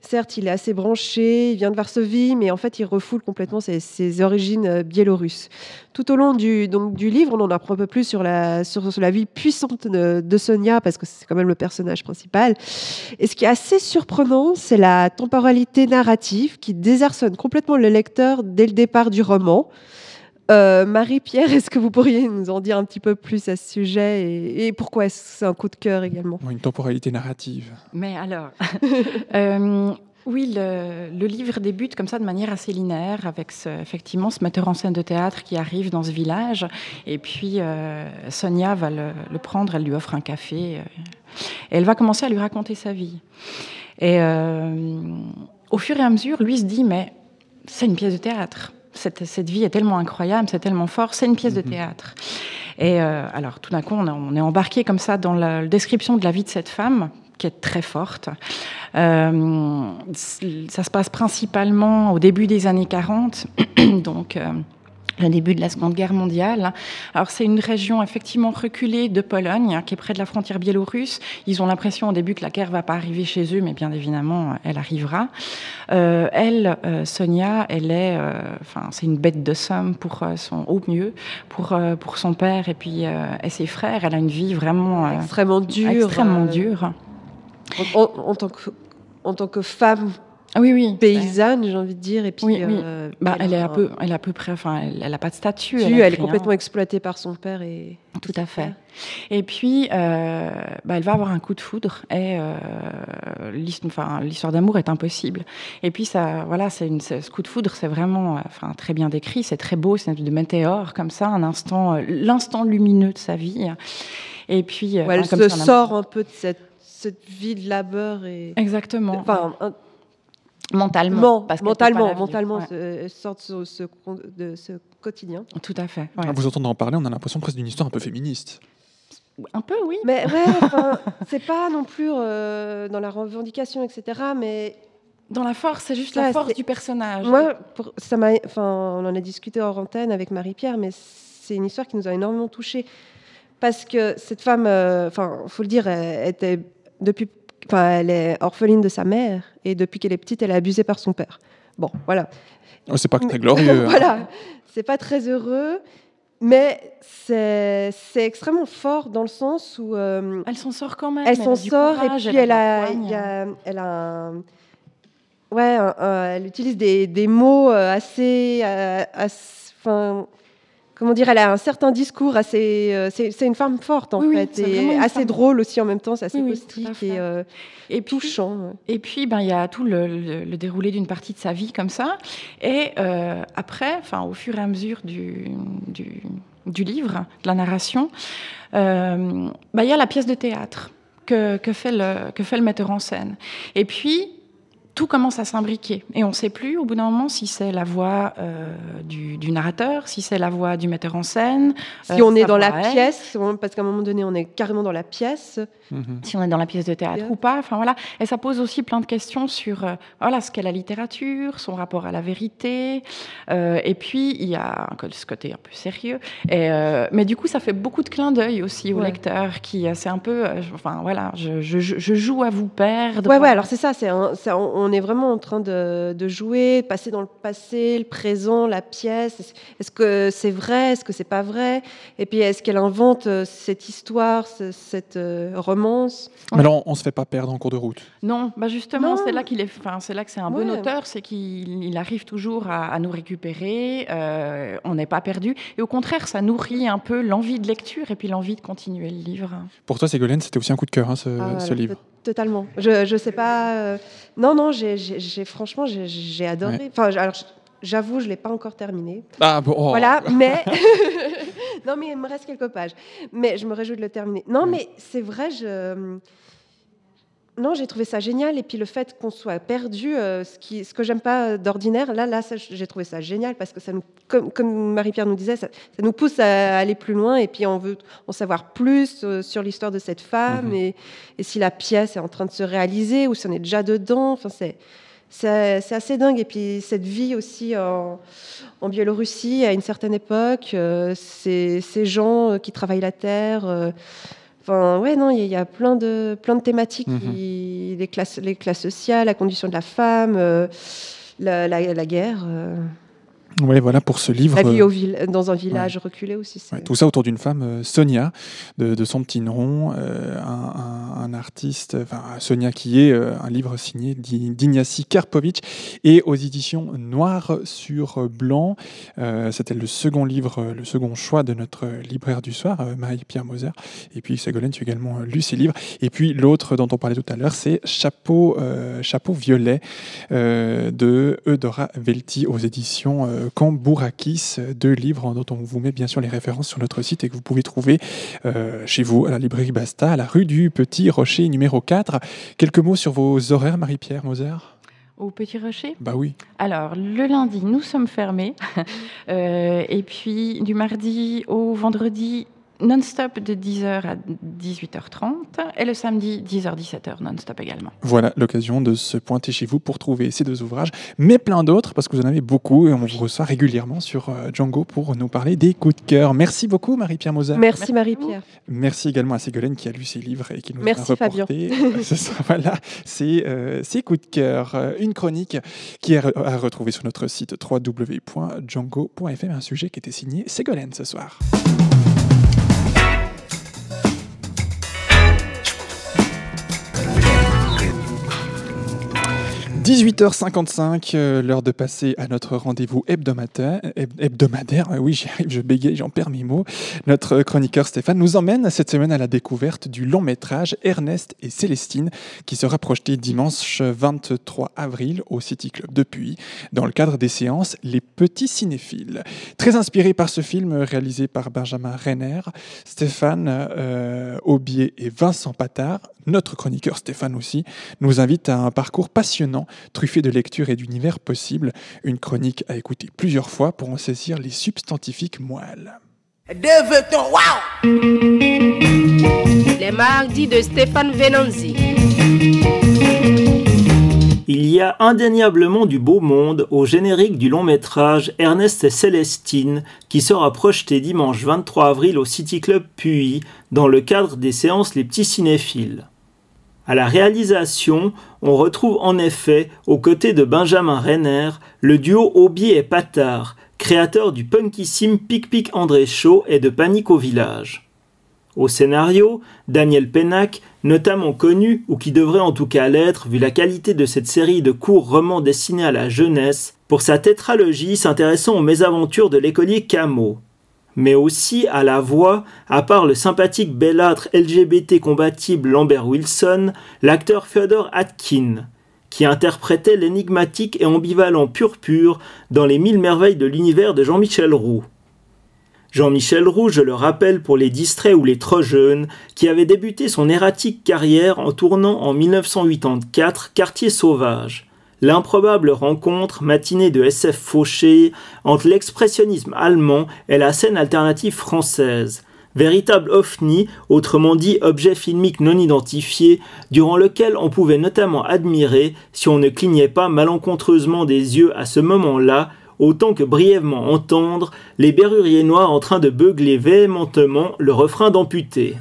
certes, il est assez branché, il vient de Varsovie, mais en fait, il refoule complètement ses, ses origines euh, biélorusses. Tout au long du, donc, du livre, on en apprend un peu plus sur la, sur, sur la vie puissante de, de Sonia, parce que c'est quand même le personnage principal. Et ce qui est assez surprenant, c'est la temporalité narrative qui désarçonne complètement le lecteur dès le départ du roman. Euh, Marie-Pierre, est-ce que vous pourriez nous en dire un petit peu plus à ce sujet et, et pourquoi est-ce que c'est un coup de cœur également ? Une temporalité narrative. Mais alors, euh, oui, le, le livre débute comme ça de manière assez linéaire avec ce, effectivement ce metteur en scène de théâtre qui arrive dans ce village et puis euh, Sonia va le, le prendre, elle lui offre un café euh, et elle va commencer à lui raconter sa vie. Et euh, au fur et à mesure, lui se dit mais c'est une pièce de théâtre. Cette, cette vie est tellement incroyable, c'est tellement fort, c'est une pièce de théâtre. Et euh, alors, tout d'un coup, on, a, on est embarqué comme ça dans la, la description de la vie de cette femme, qui est très forte. Euh, ça se passe principalement au début des années quarante, donc... Euh, le début de la Seconde Guerre mondiale. Alors, c'est une région effectivement reculée de Pologne, qui est près de la frontière biélorusse. Ils ont l'impression au début que la guerre ne va pas arriver chez eux, mais bien évidemment, elle arrivera. Euh, elle, euh, Sonia, elle est, euh, enfin, c'est une bête de somme pour euh, son, au mieux, pour, euh, pour son père et puis euh, et ses frères. Elle a une vie vraiment euh, extrêmement dure. Extrêmement euh, dure. En, en, en, tant que, en tant que femme. Oui, oui. Paysanne, j'ai envie de dire. Et puis, oui, oui. Euh, bah, elle, elle, est un... à peu, elle est à peu près, enfin, elle n'a pas de statut. Elle, elle, elle est complètement exploitée par son père. Et... Tout à fait. Et puis, euh, bah, elle va avoir un coup de foudre et euh, l'histoire, enfin, l'histoire d'amour est impossible. Et puis, ça, voilà, c'est une, ce coup de foudre, c'est vraiment enfin, très bien décrit, c'est très beau, c'est de météore, comme ça, un instant, l'instant lumineux de sa vie. Et puis, ouais, elle comme se ça, sort un peu de cette, cette vie de labeur. Et... Exactement. Enfin, un... Mentalement, parce mentalement, mentalement, ouais. Sorte de ce, de ce quotidien. Tout à fait. Ouais. À vous entendre en parler, on a l'impression presque d'une histoire un peu féministe. Un peu, oui. Mais ouais, enfin, c'est pas non plus euh, dans la revendication, et cetera. Mais dans la force, c'est juste la force du personnage. Moi, pour, ça m'a, enfin, on en a discuté hors antenne avec Marie-Pierre, mais c'est une histoire qui nous a énormément touchés parce que cette femme, enfin, euh, faut le dire, elle était depuis. Enfin, elle est orpheline de sa mère et depuis qu'elle est petite, elle est abusée par son père. Bon, voilà. Oh, c'est pas très glorieux. Voilà, hein. C'est pas très heureux, mais c'est, c'est extrêmement fort dans le sens où euh, elle s'en sort quand même. Elle, elle s'en sort courage, et puis elle a, il y a, elle a, un, ouais, un, un, elle utilise des, des mots assez, assez, enfin. Comment dire, elle a un certain discours assez. Euh, c'est, c'est une femme forte en oui, fait, oui, et assez drôle aussi en même temps, c'est assez oui, caustique oui, et, euh, et puis, touchant. Ouais. Et puis, ben il y a tout le, le, le déroulé d'une partie de sa vie comme ça, et euh, après, enfin au fur et à mesure du, du, du livre, de la narration, euh, ben, il y a la pièce de théâtre que, que fait le que fait le metteur en scène, et puis. Tout commence à s'imbriquer et on ne sait plus au bout d'un moment si c'est la voix euh, du, du narrateur, si c'est la voix du metteur en scène. Si euh, on est dans la elle. pièce, parce qu'à un moment donné on est carrément dans la pièce. Mm-hmm. Si on est dans la pièce de théâtre yeah. ou pas, enfin voilà. Et ça pose aussi plein de questions sur euh, voilà ce qu'est la littérature, son rapport à la vérité. Euh, et puis il y a ce côté un peu sérieux. Et, euh, mais du coup ça fait beaucoup de clins d'œil aussi au ouais. lecteur qui c'est un peu, euh, enfin voilà, je, je, je joue à vous perdre. Ouais ouais. Alors c'est ça, c'est un, c'est un, on est vraiment en train de, de jouer, de passer dans le passé, le présent, la pièce. Est-ce que c'est vrai, est-ce que c'est pas vrai ? Et puis est-ce qu'elle invente cette histoire, cette romance ? Mais là, on, on se fait pas perdre en cours de route. Non, bah justement, non. c'est là qu'il est. Enfin, c'est là que c'est un ouais. bon auteur, c'est qu'il il arrive toujours à, à nous récupérer. Euh, on n'est pas perdu, et au contraire, ça nourrit un peu l'envie de lecture et puis l'envie de continuer le livre. Pour toi, Ségolène, c'était aussi un coup de cœur, hein, ce, ah, ce livre. Totalement. Je je sais pas. Euh... Non non, j'ai, j'ai, j'ai franchement j'ai, j'ai adoré. Ouais. Enfin, alors j'avoue, je l'ai pas encore terminé. Ah bon. Oh. Voilà, mais non mais il me reste quelques pages. Mais je me réjouis de le terminer. Non ouais. mais c'est vrai, je non, j'ai trouvé ça génial et puis le fait qu'on soit perdu, euh, ce qui, ce que j'aime pas d'ordinaire, là, là, ça, j'ai trouvé ça génial parce que ça nous, comme, comme Marie-Pierre nous disait, ça, ça nous pousse à aller plus loin et puis on veut en savoir plus euh, sur l'histoire de cette femme mmh. et, et si la pièce est en train de se réaliser ou si on est déjà dedans. Enfin, c'est, c'est, c'est assez dingue et puis cette vie aussi en, en Biélorussie à une certaine époque, euh, ces, ces gens qui travaillent la terre. Euh, Enfin, ouais, non, il y, y a plein de, plein de thématiques, Mhm. qui- les, classes, les classes sociales, la condition de la femme, euh, la, la, la guerre, euh, Ouais, voilà pour ce livre. la vie euh, au vil- dans un village reculé aussi. c'est- Ouais, tout ça autour d'une femme, euh, Sonia, de, de son petit nom, euh, un, un- un artiste, enfin Sonia qui est euh, un livre signé d'I- d'Ignacy Karpovic et aux éditions Noir sur Blanc. Euh, C'était le second livre, euh, le second choix de notre libraire du soir, euh, Marie-Pierre Moser. Et puis Ségolène, tu as également euh, lu ces livres. Et puis l'autre dont on parlait tout à l'heure, c'est Chapeau, euh, Chapeau violet euh, de Eudora Velti aux éditions euh, Cambourakis, deux livres dont on vous met bien sûr les références sur notre site et que vous pouvez trouver euh, chez vous à la librairie Basta, à la rue du Petit Rocher numéro quatre. Quelques mots sur vos horaires, Marie-Pierre Moser? Au Petit Rocher? Bah oui. Alors, le lundi, nous sommes fermés. Euh, et puis, du mardi au vendredi, non-stop de dix heures à dix-huit heures trente. Et le samedi, dix heures dix-sept heures, non-stop également. Voilà l'occasion de se pointer chez vous pour trouver ces deux ouvrages, mais plein d'autres parce que vous en avez beaucoup et on vous reçoit régulièrement sur euh, Django pour nous parler des coups de cœur. Merci beaucoup Marie-Pierre Moser. Merci Marie-Pierre. Merci également à Ségolène qui a lu ses livres et qui nous Merci, a reporté ce soir, voilà, ses, euh, ses coups de cœur. Euh, Une chronique qui est re- à retrouver sur notre site w w w point django point f m, un sujet qui était signé Ségolène ce soir. dix-huit heures cinquante-cinq, euh, l'heure de passer à notre rendez-vous hebdomadaire. Heb- hebdomadaire, euh, oui, j'y arrive, je bégaye, j'en perds mes mots. Notre chroniqueur Stéphane nous emmène cette semaine à la découverte du long métrage Ernest et Célestine, qui sera projeté dimanche vingt-trois avril au City Club de Puy, dans le cadre des séances Les Petits Cinéphiles. Très inspiré par ce film réalisé par Benjamin Renner, Stéphane euh, Aubier et Vincent Patard, notre chroniqueur Stéphane aussi, nous invite à un parcours passionnant, truffé de lectures et d'univers possibles. Une chronique à écouter plusieurs fois pour en saisir les substantifiques moelles. Les mardis de Stéphane Venanzi. Il y a indéniablement du beau monde au générique du long métrage Ernest et Célestine qui sera projeté dimanche vingt-trois avril au City Club Puy dans le cadre des séances Les Petits Cinéphiles. À la réalisation, on retrouve en effet, aux côtés de Benjamin Renner, le duo Aubier et Patard, créateur du punkissime Pic Pic André Chaud et de Panique au village. Au scénario, Daniel Pénac, notamment connu, ou qui devrait en tout cas l'être vu la qualité de cette série de courts romans destinés à la jeunesse, pour sa tétralogie s'intéressant aux mésaventures de l'écolier Camo. Mais aussi à la voix, à part le sympathique bellâtre L G B T combattible Lambert Wilson, l'acteur Fyodor Atkin, qui interprétait l'énigmatique et ambivalent Purpur dans Les Mille Merveilles de l'univers de Jean-Michel Roux. Jean-Michel Roux, je le rappelle pour les distraits ou les trop jeunes, qui avait débuté son erratique carrière en tournant en dix-neuf cent quatre-vingt-quatre Quartier sauvage, l'improbable rencontre matinée de S F fauché entre l'expressionnisme allemand et la scène alternative française, véritable ovni, autrement dit objet filmique non identifié, durant lequel on pouvait notamment admirer, si on ne clignait pas malencontreusement des yeux à ce moment-là, autant que brièvement entendre les berruriers noirs en train de beugler véhémentement le refrain d'Amputé.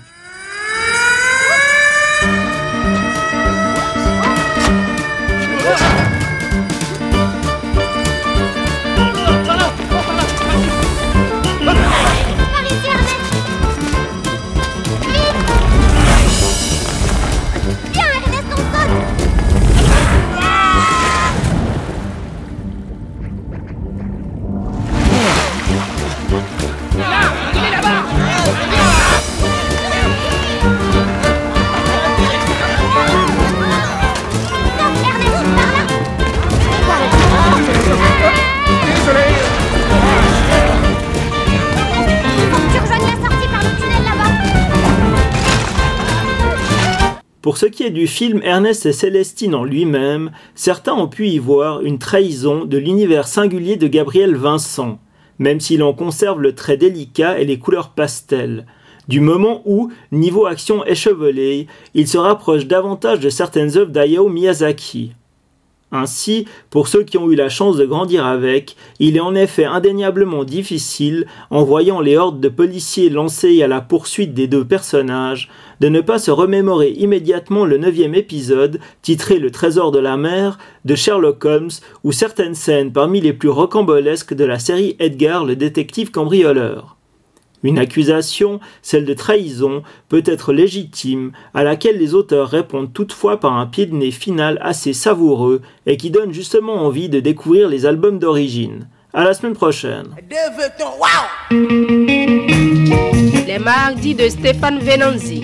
Pour ce qui est du film Ernest et Célestine en lui-même, certains ont pu y voir une trahison de l'univers singulier de Gabriel Vincent, même s'il en conserve le trait délicat et les couleurs pastel, du moment où, niveau action échevelée, il se rapproche davantage de certaines œuvres d'Hayao Miyazaki. Ainsi, pour ceux qui ont eu la chance de grandir avec, il est en effet indéniablement difficile, en voyant les hordes de policiers lancés à la poursuite des deux personnages, de ne pas se remémorer immédiatement le neuvième épisode, titré Le Trésor de la mer, de Sherlock Holmes, ou certaines scènes parmi les plus rocambolesques de la série Edgar, le détective cambrioleur. Une accusation, celle de trahison, peut être légitime, à laquelle les auteurs répondent toutefois par un pied de nez final assez savoureux et qui donne justement envie de découvrir les albums d'origine. À la semaine prochaine. Les mardis de Stéphane Venanzi.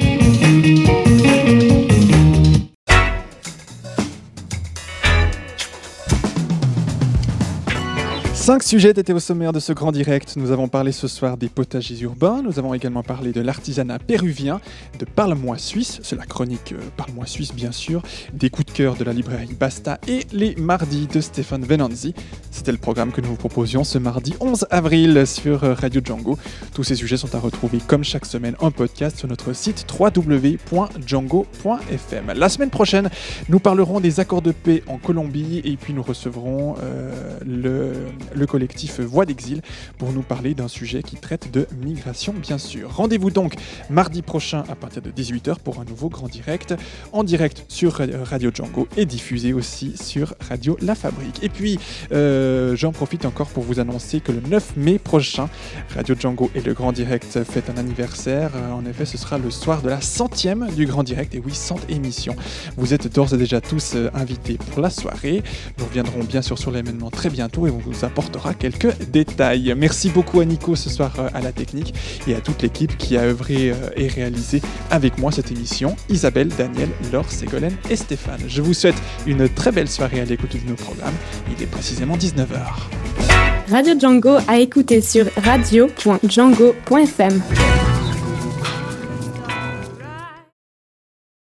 Cinq sujets étaient au sommaire de ce grand direct. Nous avons parlé ce soir des potagers urbains, nous avons également parlé de l'artisanat péruvien, de Parle-moi Suisse, c'est la chronique euh, Parle-moi Suisse bien sûr, des coups de cœur de la librairie Basta et les mardis de Stéphane Venanzi. C'était le programme que nous vous proposions ce mardi onze avril sur Radio Django. Tous ces sujets sont à retrouver comme chaque semaine en podcast sur notre site w w w point django point f m. La semaine prochaine, nous parlerons des accords de paix en Colombie et puis nous recevrons euh, le... le collectif Voix d'Exil pour nous parler d'un sujet qui traite de migration bien sûr. Rendez-vous donc mardi prochain à partir de dix-huit heures pour un nouveau grand direct, en direct sur Radio Django et diffusé aussi sur Radio La Fabrique. Et puis euh, j'en profite encore pour vous annoncer que le neuf mai prochain, Radio Django et le grand direct fêtent un anniversaire. En effet, ce sera le soir de la centième du grand direct et oui, cent émissions. Vous êtes d'ores et déjà tous invités pour la soirée. Nous reviendrons bien sûr sur l'événement très bientôt et on vous apportera quelques détails. Merci beaucoup à Nico ce soir à la technique et à toute l'équipe qui a œuvré et réalisé avec moi cette émission. Isabelle, Daniel, Laure, Ségolène et Stéphane. Je vous souhaite une très belle soirée à l'écoute de nos programmes. Il est précisément dix-neuf heures. Radio Django à écouter sur radio point django point f m.